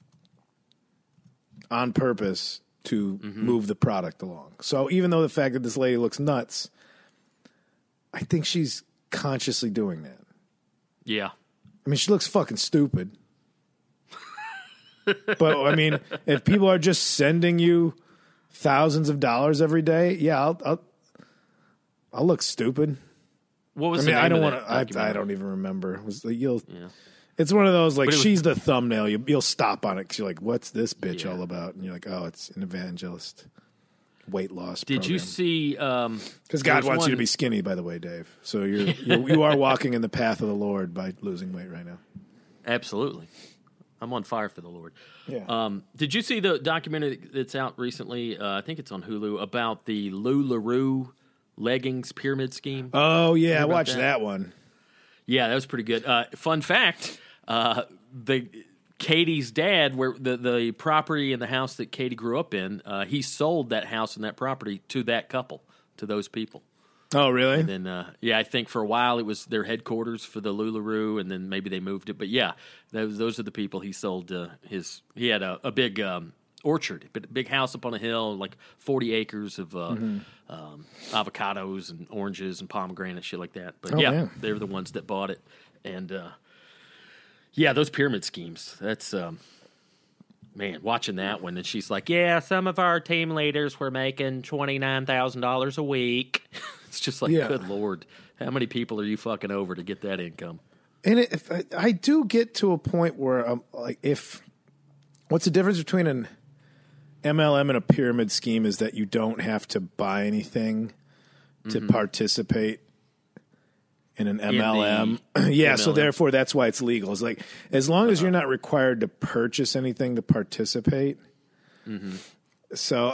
on purpose to move the product along. So even though the fact that this lady looks nuts, I think she's consciously doing that. Yeah. I mean, she looks fucking stupid. But, I mean, if people are just sending you thousands of dollars every day, I'll look stupid. What was the name of that I don't even remember. It was It's one of those, she's the thumbnail. You'll stop on it because you're like, what's this bitch all about? And you're like, oh, it's an evangelist weight loss program. Did you see... Because God wants you to be skinny, by the way, Dave. So you are walking in the path of the Lord by losing weight right now. Absolutely. I'm on fire for the Lord. Yeah. Did you see the documentary that's out recently? I think it's on Hulu about the LuLaRoe leggings pyramid scheme. Oh, yeah. I watched that one. Yeah, that was pretty good. Fun fact, Katie's dad, where the property and the house that Katie grew up in, he sold that house and that property to that couple, to those people. Oh, really? And then, I think for a while it was their headquarters for the LuLaRoe, and then maybe they moved it. But yeah, those are the people he sold he had a big orchard, big house up on a hill, 40 acres of avocados and oranges and pomegranate, shit like that. But they were the ones that bought it. And Yeah, those pyramid schemes. That's man, watching that one, and she's like, "Yeah, some of our team leaders were making $29,000 a week." It's just like, good Lord, how many people are you fucking over to get that income? And if I do get to a point where I'm like, what's the difference between an MLM and a pyramid scheme is that you don't have to buy anything to participate in an MLM. MLM. So therefore that's why it's legal. It's like, as long as you're not required to purchase anything to participate. So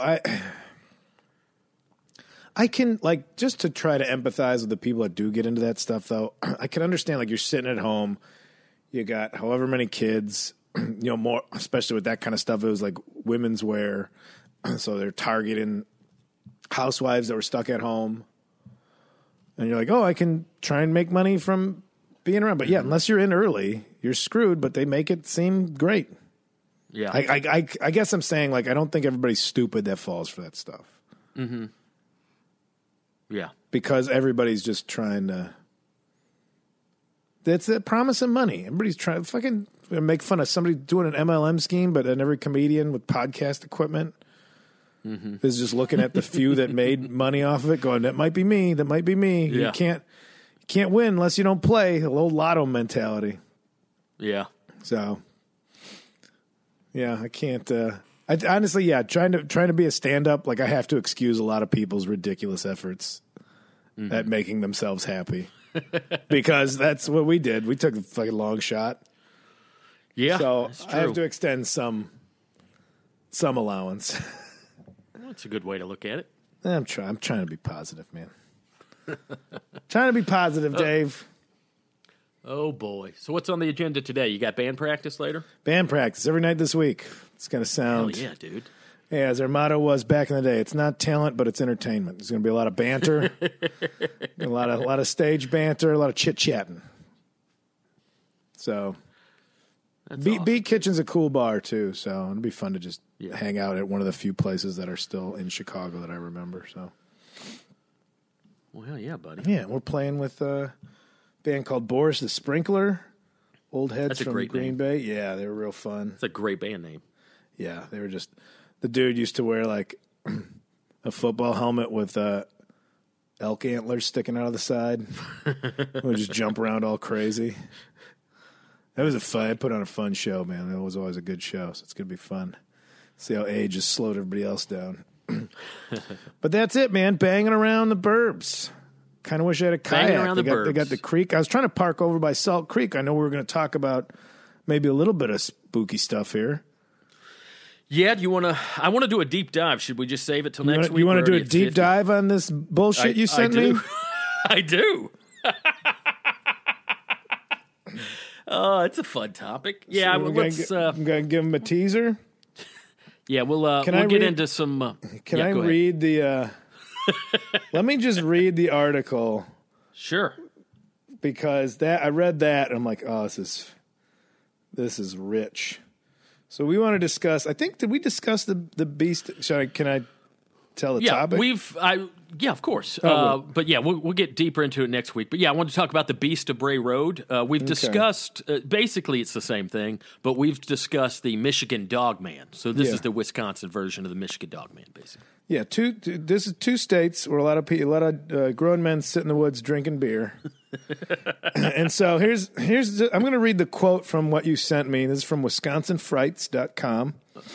I can, like, just to try to empathize with the people that do get into that stuff, though, I can understand, like, you're sitting at home, you got however many kids, more, especially with that kind of stuff, it was like women's wear. So they're targeting housewives that were stuck at home. And you're like, oh, I can try and make money from being around. But yeah, unless you're in early, you're screwed, but they make it seem great. Yeah. I guess I'm saying, like, I don't think everybody's stupid that falls for that stuff. Yeah. Because everybody's just trying to. That's the promise of money. Everybody's trying to fucking make fun of somebody doing an MLM scheme, but then every comedian with podcast equipment is just looking at the few that made money off of it, going, that might be me. That might be me. Yeah. You can't win unless you don't play. A little lotto mentality. Yeah. So, yeah, I can't. I honestly, trying to be a stand-up, like, I have to excuse a lot of people's ridiculous efforts at making themselves happy. Because that's what we did. We took a fucking long shot. Yeah, so I have to extend some allowance. Well, that's a good way to look at it. I'm trying to be positive, man. Trying to be positive, Dave. Oh, boy. So what's on the agenda today? You got band practice later? Band practice every night this week. It's going to sound... Hell yeah, dude. Yeah, as our motto was back in the day, it's not talent, but it's entertainment. There's going to be a lot of banter, a lot of stage banter, a lot of chit-chatting. So, awesome. Beat Kitchen's a cool bar, too, so it'll be fun to just hang out at one of the few places that are still in Chicago that I remember. So, well, yeah, buddy. Yeah, we're playing with a band called Boris the Sprinkler, old heads from Green Bay. Yeah, they were real fun. It's a great band name. Yeah, they were just... The dude used to wear, like, a football helmet with elk antlers sticking out of the side. Would just jump around all crazy. That was I put on a fun show, man. It was always a good show, so it's going to be fun. See how age has slowed everybody else down. But that's it, man. Banging around the burbs. Kind of wish I had a kayak. Banging around the burbs. They got the creek. I was trying to park over by Salt Creek. I know we were going to talk about maybe a little bit of spooky stuff here. Yeah, I want to do a deep dive. Should we just save it till next week? You want to do a deep dive on this bullshit you sent me? I do. Oh, it's a fun topic. Yeah, so I'm going to give him a teaser. Yeah, we'll get into some... Can I read the... let me just read the article. Sure. Because I read that, and I'm like, oh, this is rich. So we want to discuss. I think did we discuss the beast? Can I tell the topic? Yeah, of course. But yeah, we'll get deeper into it next week. But yeah, I wanted to talk about the Beast of Bray Road. We've discussed basically it's the same thing, but we've discussed the Michigan Dogman. So this is the Wisconsin version of the Michigan Dogman, basically. Yeah, this is two states where a lot of grown men sit in the woods drinking beer. And so here's I'm going to read the quote from what you sent me. This is from WisconsinFrights.com.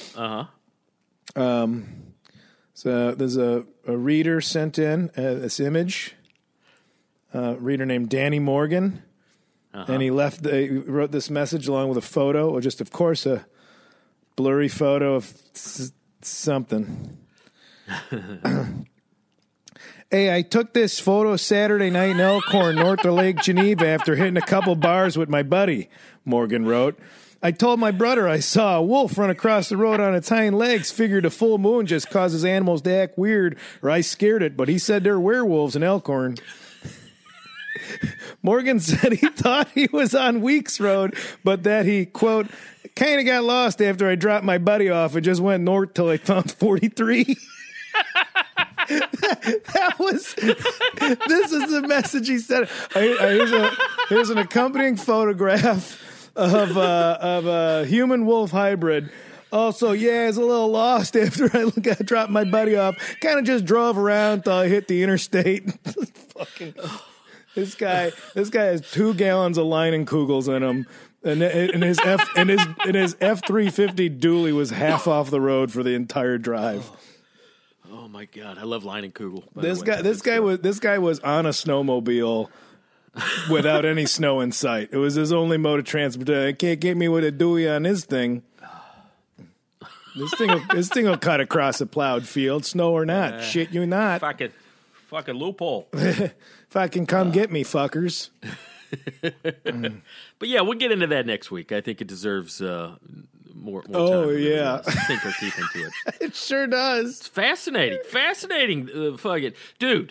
So there's a reader sent in this image. A reader named Danny Morgan, and he wrote this message along with a photo, or just of course a blurry photo of something. Hey, I took this photo Saturday night in Elkhorn, north of Lake Geneva, after hitting a couple bars with my buddy, Morgan wrote. I told my brother I saw a wolf run across the road on its hind legs, figured a full moon just causes animals to act weird, or I scared it, but he said there are werewolves in Elkhorn. Morgan said he thought he was on Weeks Road, but that he, quote, kind of got lost after I dropped my buddy off and just went north till I found 43. This is the message he said. Here's an accompanying photograph of a human wolf hybrid. Also, yeah, I was a little lost after I dropped my buddy off. Kind of just drove around till I hit the interstate. Fucking this guy has 2 gallons of Leinenkugels in him. And his F-350 dually was half off the road for the entire drive. Oh my God, I love Leinenkugel. This guy was on a snowmobile without any snow in sight. It was his only mode of transportation. Can't get me with a Dewey on his thing. This thing will cut across a plowed field, snow or not. Shit you not. Fucking loophole. Fucking come get me, fuckers. But yeah, we'll get into that next week. I think it deserves more time. Oh, yeah. Sink our teeth into it. It sure does. It's fascinating. Fucking dude.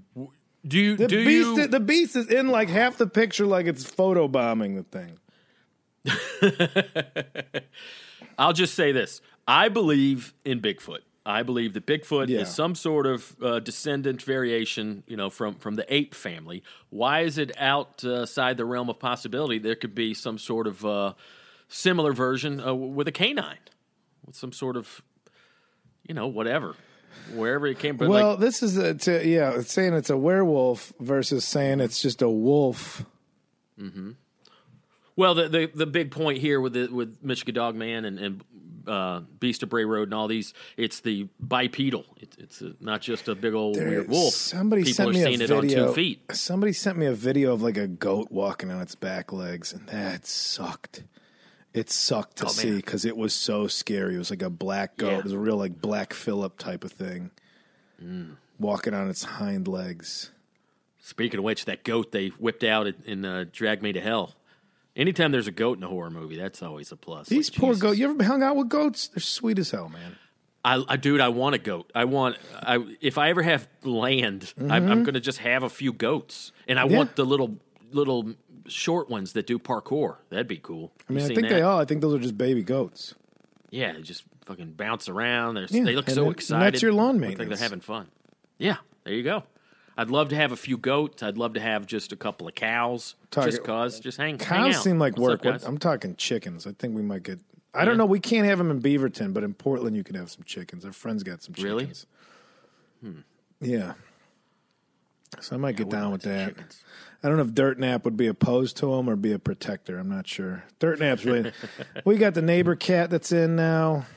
The beast is in like half the picture, like it's photobombing the thing. I'll just say this: I believe in Bigfoot. I believe that Bigfoot is some sort of descendant variation, from the ape family. Why is it outside the realm of possibility? There could be some sort of similar version with a canine, with some sort of, whatever, wherever it came from. Well, this is it's saying it's a werewolf versus saying it's just a wolf. Mm-hmm. Well, the big point here with Michigan Dogman and Beast of Bray Road and all these, it's the bipedal. It's not just a big old weird wolf. Somebody People sent me are seeing a it video. on 2 feet. Somebody sent me a video of like a goat walking on its back legs, and that sucked. It sucked to see because it was so scary. It was like a black goat. Yeah. It was a real like Black Phillip type of thing, walking on its hind legs. Speaking of which, that goat they whipped out in Drag Me to Hell. Anytime there's a goat in a horror movie, that's always a plus. These poor goats. You ever hung out with goats? They're sweet as hell, man. I want a goat. If I ever have land, I'm going to just have a few goats, and I want the little short ones that do parkour. That'd be cool. I mean, I think those are just baby goats. Yeah, they just fucking bounce around. They look so excited. That's your lawn maintenance. Look like they're having fun. Yeah, there you go. I'd love to have a few goats. I'd love to have just a couple of cows. Just hang out. Cows seem like What's work. up, guys? I'm talking chickens. I think we might get. I don't know. We can't have them in Beaverton, but in Portland you can have some chickens. Our friend's got some chickens. Really? Yeah. So I might get down with that. I don't know if Dirt Nap would be opposed to him or be a protector. I'm not sure. Dirt Nap's really. We got the neighbor cat that's in now.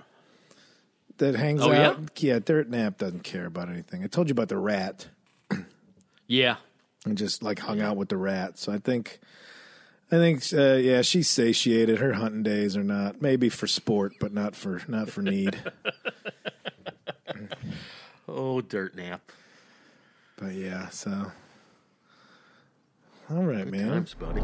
That hangs out. Yeah, Dirt Nap doesn't care about anything. I told you about the rat. Yeah. And just like hung out with the rat. So I think, she's satiated. Her hunting days are not maybe for sport, but not for need. Oh, Dirt Nap. But yeah, so all right, man. Times, buddy.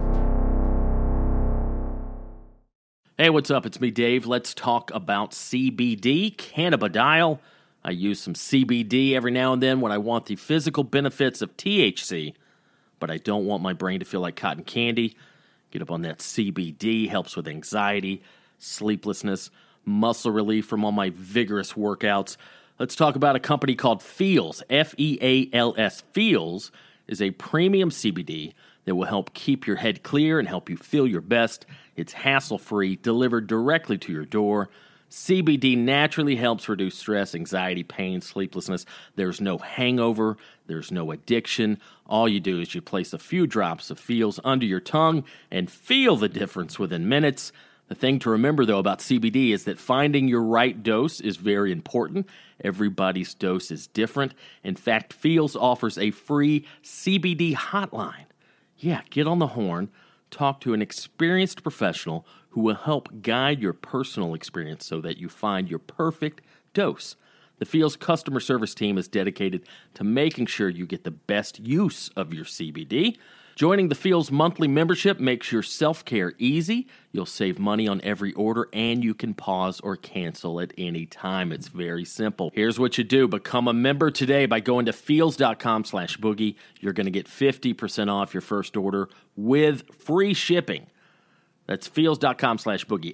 Hey, what's up? It's me, Dave. Let's talk about CBD, cannabidiol. I use some CBD every now and then when I want the physical benefits of THC, but I don't want my brain to feel like cotton candy. Get up on that CBD, helps with anxiety, sleeplessness, muscle relief from all my vigorous workouts. Let's talk about a company called Feals. F-E-A-L-S. Feals is a premium CBD that will help keep your head clear and help you feel your best. It's hassle-free, delivered directly to your door. CBD naturally helps reduce stress, anxiety, pain, sleeplessness. There's no hangover. There's no addiction. All you do is you place a few drops of Feals under your tongue and feel the difference within minutes. The thing to remember, though, about CBD is that finding your right dose is very important. Everybody's dose is different. In fact, Feals offers a free CBD hotline. Yeah, get on the horn. Talk to an experienced professional who will help guide your personal experience so that you find your perfect dose. The Feals customer service team is dedicated to making sure you get the best use of your CBD. Joining the Feals monthly membership makes your self-care easy. You'll save money on every order, and you can pause or cancel at any time. It's very simple. Here's what you do. Become a member today by going to feals.com/boogie. You're going to get 50% off your first order with free shipping. That's feals.com/boogie,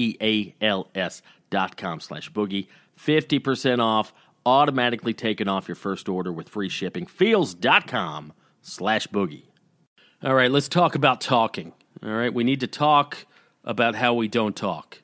FEALS.com/boogie. 50% off, automatically taken off your first order with free shipping. Feals.com/boogie. All right, let's talk about talking. All right, we need to talk about how we don't talk.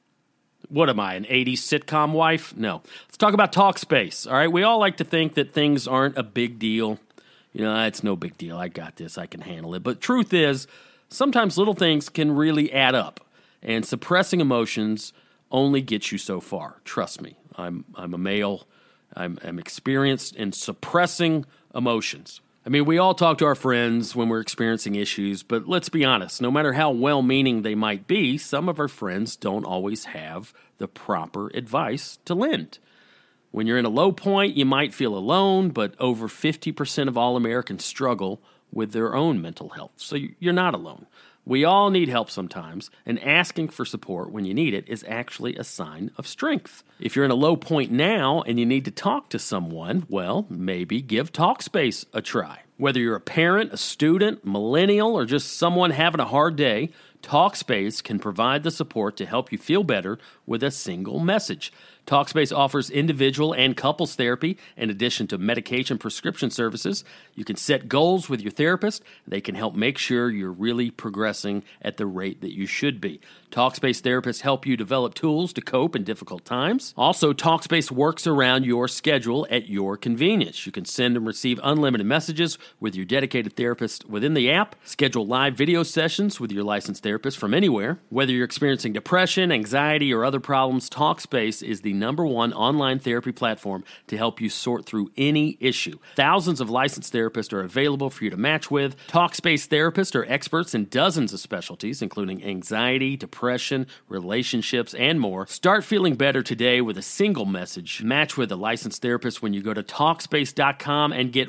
What am I, an 80s sitcom wife? No. Let's talk about Talkspace. All right, we all like to think that things aren't a big deal. It's no big deal. I got this. I can handle it. But truth is, sometimes little things can really add up, and suppressing emotions only gets you so far. Trust me. I'm a male. I'm experienced in suppressing emotions. I mean, we all talk to our friends when we're experiencing issues, but let's be honest, no matter how well-meaning they might be, some of our friends don't always have the proper advice to lend. When you're in a low point, you might feel alone, but over 50% of all Americans struggle with their own mental health, so you're not alone. We all need help sometimes, and asking for support when you need it is actually a sign of strength. If you're in a low point now and you need to talk to someone, well, maybe give Talkspace a try. Whether you're a parent, a student, millennial, or just someone having a hard day, Talkspace can provide the support to help you feel better with a single message. Talkspace offers individual and couples therapy in addition to medication prescription services. You can set goals with your therapist. They can help make sure you're really progressing at the rate that you should be. Talkspace therapists help you develop tools to cope in difficult times. Also, Talkspace works around your schedule at your convenience. You can send and receive unlimited messages with your dedicated therapist within the app. Schedule live video sessions with your licensed therapist from anywhere. Whether you're experiencing depression, anxiety, or other problems, Talkspace is the #1 online therapy platform to help you sort through any issue. Thousands of licensed therapists are available for you to match with. Talkspace therapists are experts in dozens of specialties, including anxiety, depression, relationships, and more. Start feeling better today with a single message. Match with a licensed therapist when you go to Talkspace.com and get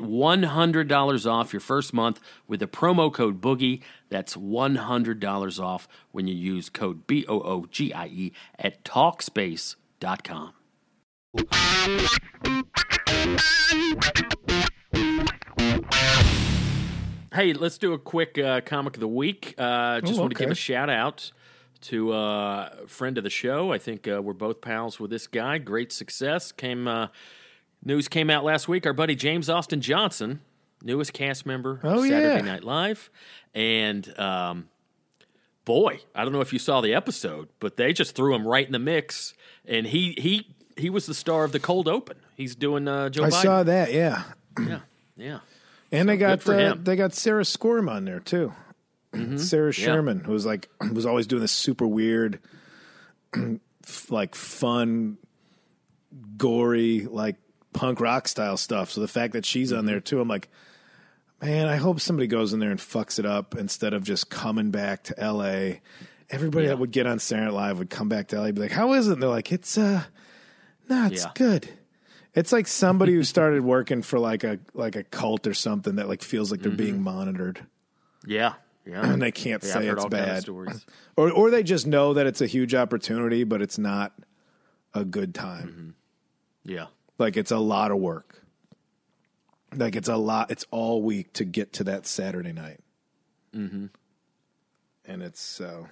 $100 off your first month with the promo code BOOGIE. That's $100 off when you use code BOOGIE at Talkspace.com. Hey, let's do a quick comic of the week. Just want to give a shout out to a friend of the show. I think we're both pals with this guy. Great success. News came out last week. Our buddy James Austin Johnson, newest cast member of Saturday Night Live. And boy, I don't know if you saw the episode, but they just threw him right in the mix. And he was the star of the cold open. He's doing Joe Biden. I saw that, yeah. Yeah. And so they got Sarah Squirm on there too. Mm-hmm. Sarah Sherman, who was always doing this super weird, like fun, gory, like punk rock style stuff. So the fact that she's on there too, I'm like, man, I hope somebody goes in there and fucks it up instead of just coming back to L.A. Everybody that would get on Saturday Night Live would come back to L.A. and be like, how is it? And they're like, it's good. It's like somebody who started working for like a cult or something that like feels like they're being monitored. Yeah. And they can't say it's bad. Or they just know that it's a huge opportunity, but it's not a good time. Mm-hmm. Yeah. Like it's a lot of work. Like it's all week to get to that Saturday night. Mm-hmm. And it's so,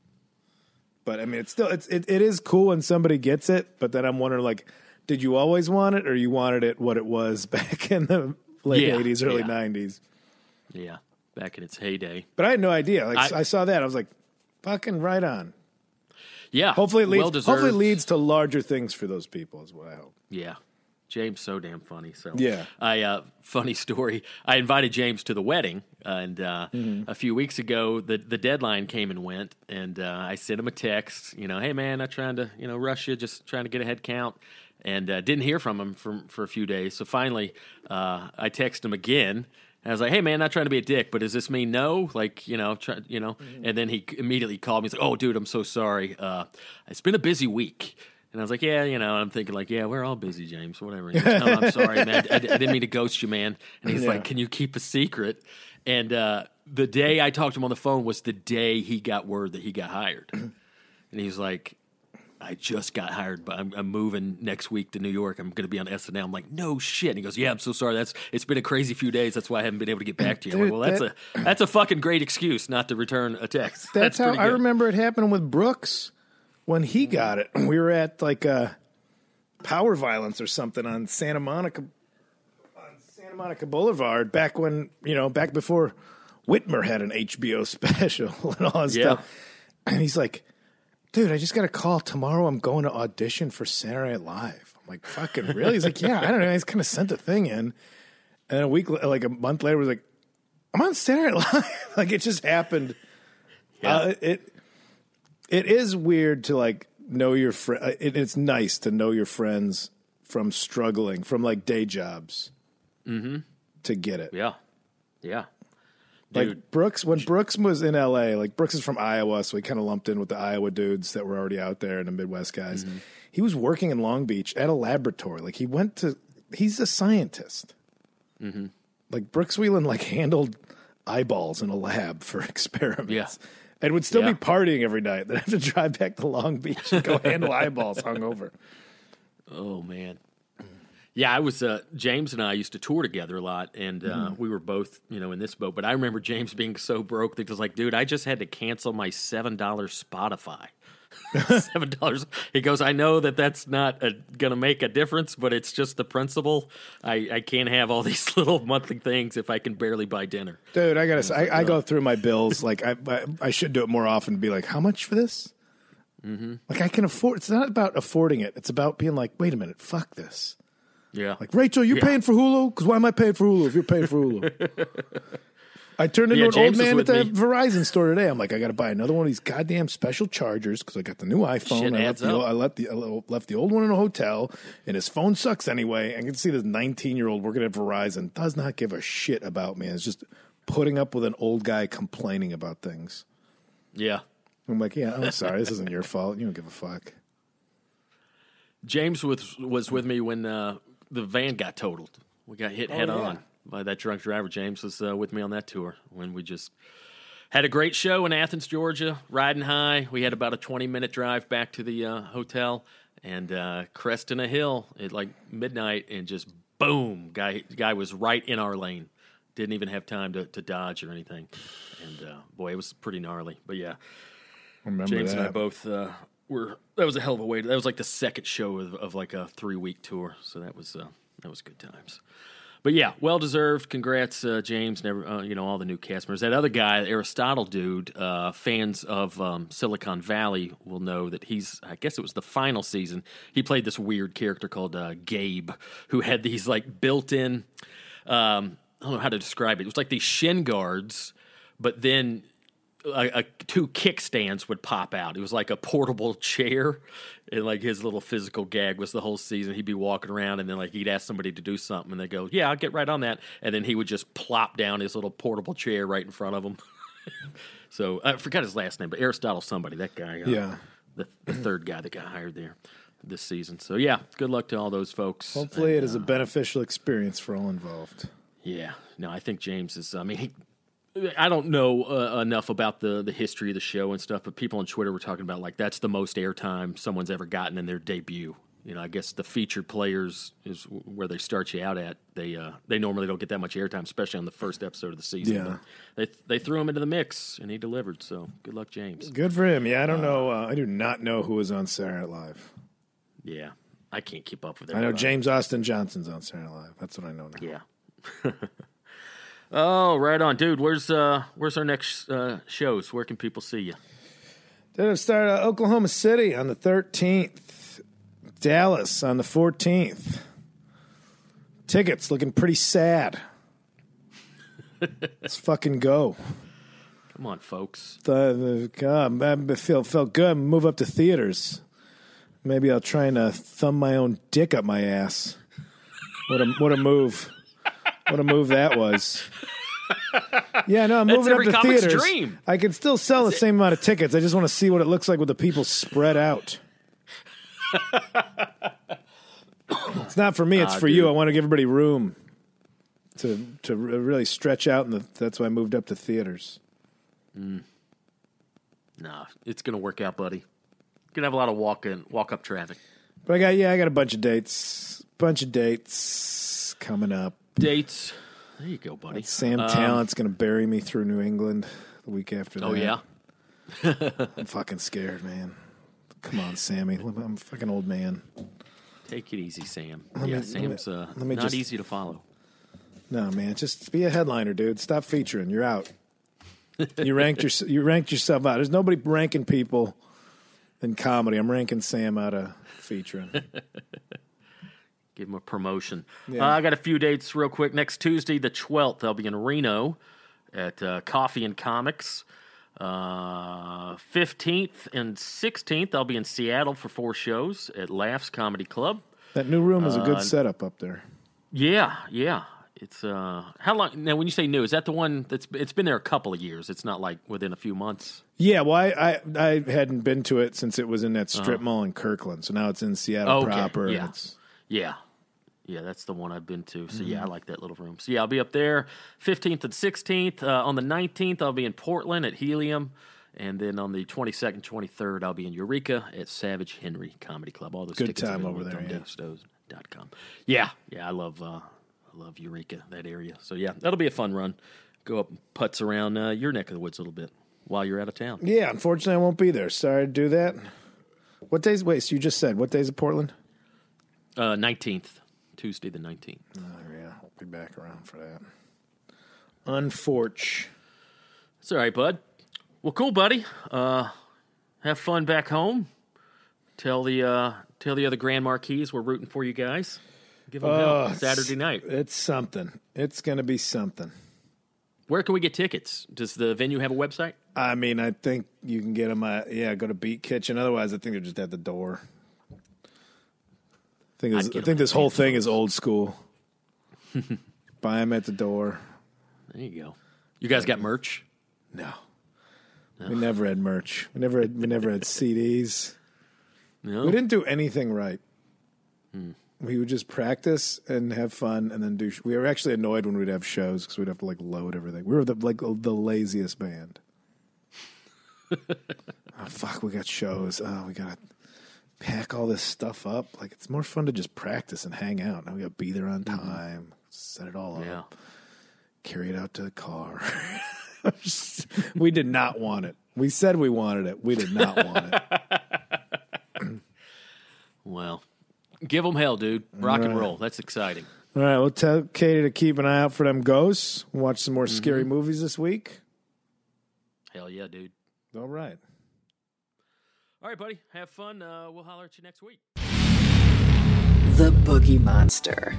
but I mean, it is cool when somebody gets it, but then I'm wondering, like, did you always want it, or you wanted it what it was back in the late 80s, early 90s? Yeah, back in its heyday. But I had no idea. Like I saw that, I was like, fucking right on. Yeah, hopefully it leads to larger things for those people, is what I hope. Yeah. James so damn funny. So yeah, funny story. I invited James to the wedding, and a few weeks ago, the deadline came and went, and I sent him a text. Hey man, I'm trying to rush you, just trying to get a head count, and didn't hear from him for a few days. So finally, I texted him again. And I was like, hey man, not trying to be a dick, but does this mean no? Like, and then he immediately called me. He's like, oh dude, I'm so sorry. It's been a busy week. And I was like, yeah, I'm thinking like, yeah, we're all busy, James, whatever. He goes, no, I'm sorry, man. I didn't mean to ghost you, man. And he's like, can you keep a secret? And the day I talked to him on the phone was the day he got word that he got hired. And he's like, I just got hired, but I'm moving next week to New York. I'm going to be on SNL. I'm like, no shit. And he goes, yeah, I'm so sorry. It's been a crazy few days. That's why I haven't been able to get back to you. I'm like, well, that's a fucking great excuse not to return a text. That's how I remember it happening with Brooks. When he got it, we were at like Power Violence or something on Santa Monica Boulevard back when, back before Whitmer had an HBO special and all that stuff. And he's like, dude, I just got a call tomorrow. I'm going to audition for Saturday Night Live. I'm like, fucking really? He's like, yeah, I don't know. I just kind of sent a thing in. And then a month later, was like, I'm on Saturday Night Live. Like, it just happened. Yeah. It is weird to, like, know your friend. It's nice to know your friends from struggling, from, like, day jobs to get it. Yeah. Yeah. Like Brooks, when Brooks was in LA, like Brooks is from Iowa, so he kind of lumped in with the Iowa dudes that were already out there and the Midwest guys. Mm-hmm. He was working in Long Beach at a laboratory. Like he's a scientist. Mm-hmm. Like Brooks Wheelan, like handled eyeballs in a lab for experiments. Yeah. And would still be partying every night. Then have to drive back to Long Beach and go handle eyeballs hungover. Oh, man. Yeah, I was James and I used to tour together a lot, and we were both, in this boat. But I remember James being so broke that he was like, dude, I just had to cancel my $7 Spotify. $7. He goes, I know that's not going to make a difference, but it's just the principle. I can't have all these little monthly things if I can barely buy dinner. Dude, I gotta say, I go through my bills. Like I should do it more often. And be like, how much for this? Mm-hmm. Like I can afford. It's not about affording it. It's about being like, wait a minute, fuck this. Yeah. Like, Rachel, you're paying for Hulu? Because why am I paying for Hulu if you're paying for Hulu? I turned into an old man at the Verizon store today. I'm like, I got to buy another one of these goddamn special chargers because I got the new iPhone. I left the old one in a hotel, and his phone sucks anyway. I can see this 19-year-old working at Verizon does not give a shit about me. It's just putting up with an old guy complaining about things. Yeah. I'm like, yeah, I'm sorry. This isn't your fault. You don't give a fuck. James was with me when the van got totaled. We got hit head on by that drunk driver. James was with me on that tour when we just had a great show in Athens, Georgia, riding high. We had about a 20-minute drive back to the hotel and cresting a hill at like midnight, and just boom, guy was right in our lane. Didn't even have time to dodge or anything. And boy, it was pretty gnarly. But yeah, James and I both that was a hell of a way. That was like the second show of like a 3-week tour. So that was good times. But yeah, well deserved. Congrats, James, and all the new cast members. That other guy, Aristotle dude, fans of Silicon Valley will know that I guess it was the final season. He played this weird character called Gabe, who had these like built-in. I don't know how to describe it. It was like these shin guards, but then 2 kickstands would pop out. It was like a portable chair, and like his little physical gag was the whole season. He'd be walking around, and then like he'd ask somebody to do something, and they go, "Yeah, I'll get right on that," and then he would just plop down his little portable chair right in front of him. So I forgot his last name, but Aristotle somebody, that guy. The third guy that got hired there this season. So yeah, good luck to all those folks. Hopefully, it is a beneficial experience for all involved. Yeah, no, I think James is. I mean, I don't know enough about the history of the show and stuff, but people on Twitter were talking about like that's the most airtime someone's ever gotten in their debut. I guess the featured players is where they start you out at. They normally don't get that much airtime, especially on the first episode of the season. Yeah, but they threw him into the mix, and he delivered. So good luck, James. Good for him. Yeah, I don't know. I do not know who was on Saturday Night Live. Yeah, I can't keep up with it. I know James Austin Johnson's on Saturday Night Live. That's what I know now. Yeah. Oh, right on, dude. Where's our next shows? Where can people see you? They're going to start Oklahoma City on the 13th, Dallas on the 14th. Tickets looking pretty sad. Let's fucking go. Come on, folks. I felt good. Move up to theaters. Maybe I'll try and thumb my own dick up my ass. What a move. What a move that was. Yeah, no, I'm moving up to theaters. Dream. I can still sell the same amount of tickets. I just want to see what it looks like with the people spread out. It's not for me, it's for you. I want to give everybody room to really stretch out, and that's why I moved up to theaters. Nah, it's going to work out, buddy. You're going to have a lot of walk-up traffic. But I got a bunch of dates coming up. Dates. There you go, buddy. Sam Tallent's going to bury me through New England the week after that. Oh, yeah? I'm fucking scared, man. Come on, Sammy. I'm a fucking old man. Take it easy, Sam. Sam's not easy to follow. No, man. Just be a headliner, dude. Stop featuring. You're out. You ranked yourself out. There's nobody ranking people in comedy. I'm ranking Sam out of featuring. Give him a promotion. Yeah. I got a few dates real quick. Next Tuesday, the 12th, I'll be in Reno at Coffee and Comics. 15th and 16th, I'll be in Seattle for 4 shows at Laughs Comedy Club. That new room is a good setup up there. Yeah. It's how long now? When you say new, is that the one it's been there a couple of years? It's not like within a few months. Yeah, well, I hadn't been to it since it was in that strip mall in Kirkland, so now it's in Seattle proper. Yeah. And it's... Yeah, that's the one I've been to. So, yeah, I like that little room. So, yeah, I'll be up there 15th and 16th. On the 19th, I'll be in Portland at Helium. And then on the 22nd, 23rd, I'll be in Eureka at Savage Henry Comedy Club. All those good tickets time over on there, DaveStowe.com. Yeah, I love Eureka, that area. So, yeah, that'll be a fun run. Go up and putz around your neck of the woods a little bit while you're out of town. Yeah, unfortunately, I won't be there. Sorry to do that. What days? Wait, so you just said, what days of Portland? 19th. Tuesday the 19th. Oh, yeah, I'll be back around for that. Unfortunate. It's all right, bud. Well, cool, buddy. Have fun back home. Tell the other Grand Marquis we're rooting for you guys. Give them help Saturday night. It's something. It's going to be something. Where can we get tickets? Does the venue have a website? I mean, I think you can get them. Go to Beat Kitchen. Otherwise, I think they're just at the door. I think this whole thing is old school. Buy them at the door. There you go. You guys got merch? No. We never had merch. We never had CDs. No. We didn't do anything right. We would just practice and have fun, and then do. We were actually annoyed when we'd have shows because we'd have to load everything. We were the laziest band. Oh fuck! We got shows. Oh, we gotta pack all this stuff up. It's more fun to just practice and hang out. Now we got to be there on time, set it all up, carry it out to the car. We did not want it. We said we wanted it. We did not want it. Well, give them hell, dude. Rock and roll. That's exciting. All right, we'll tell Katie to keep an eye out for them ghosts. Watch some more scary movies this week. Hell yeah, dude. All right. All right, buddy. Have fun. We'll holler at you next week. The Boogie Monster.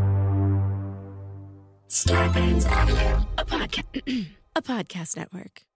Starburns Audio, a podcast network.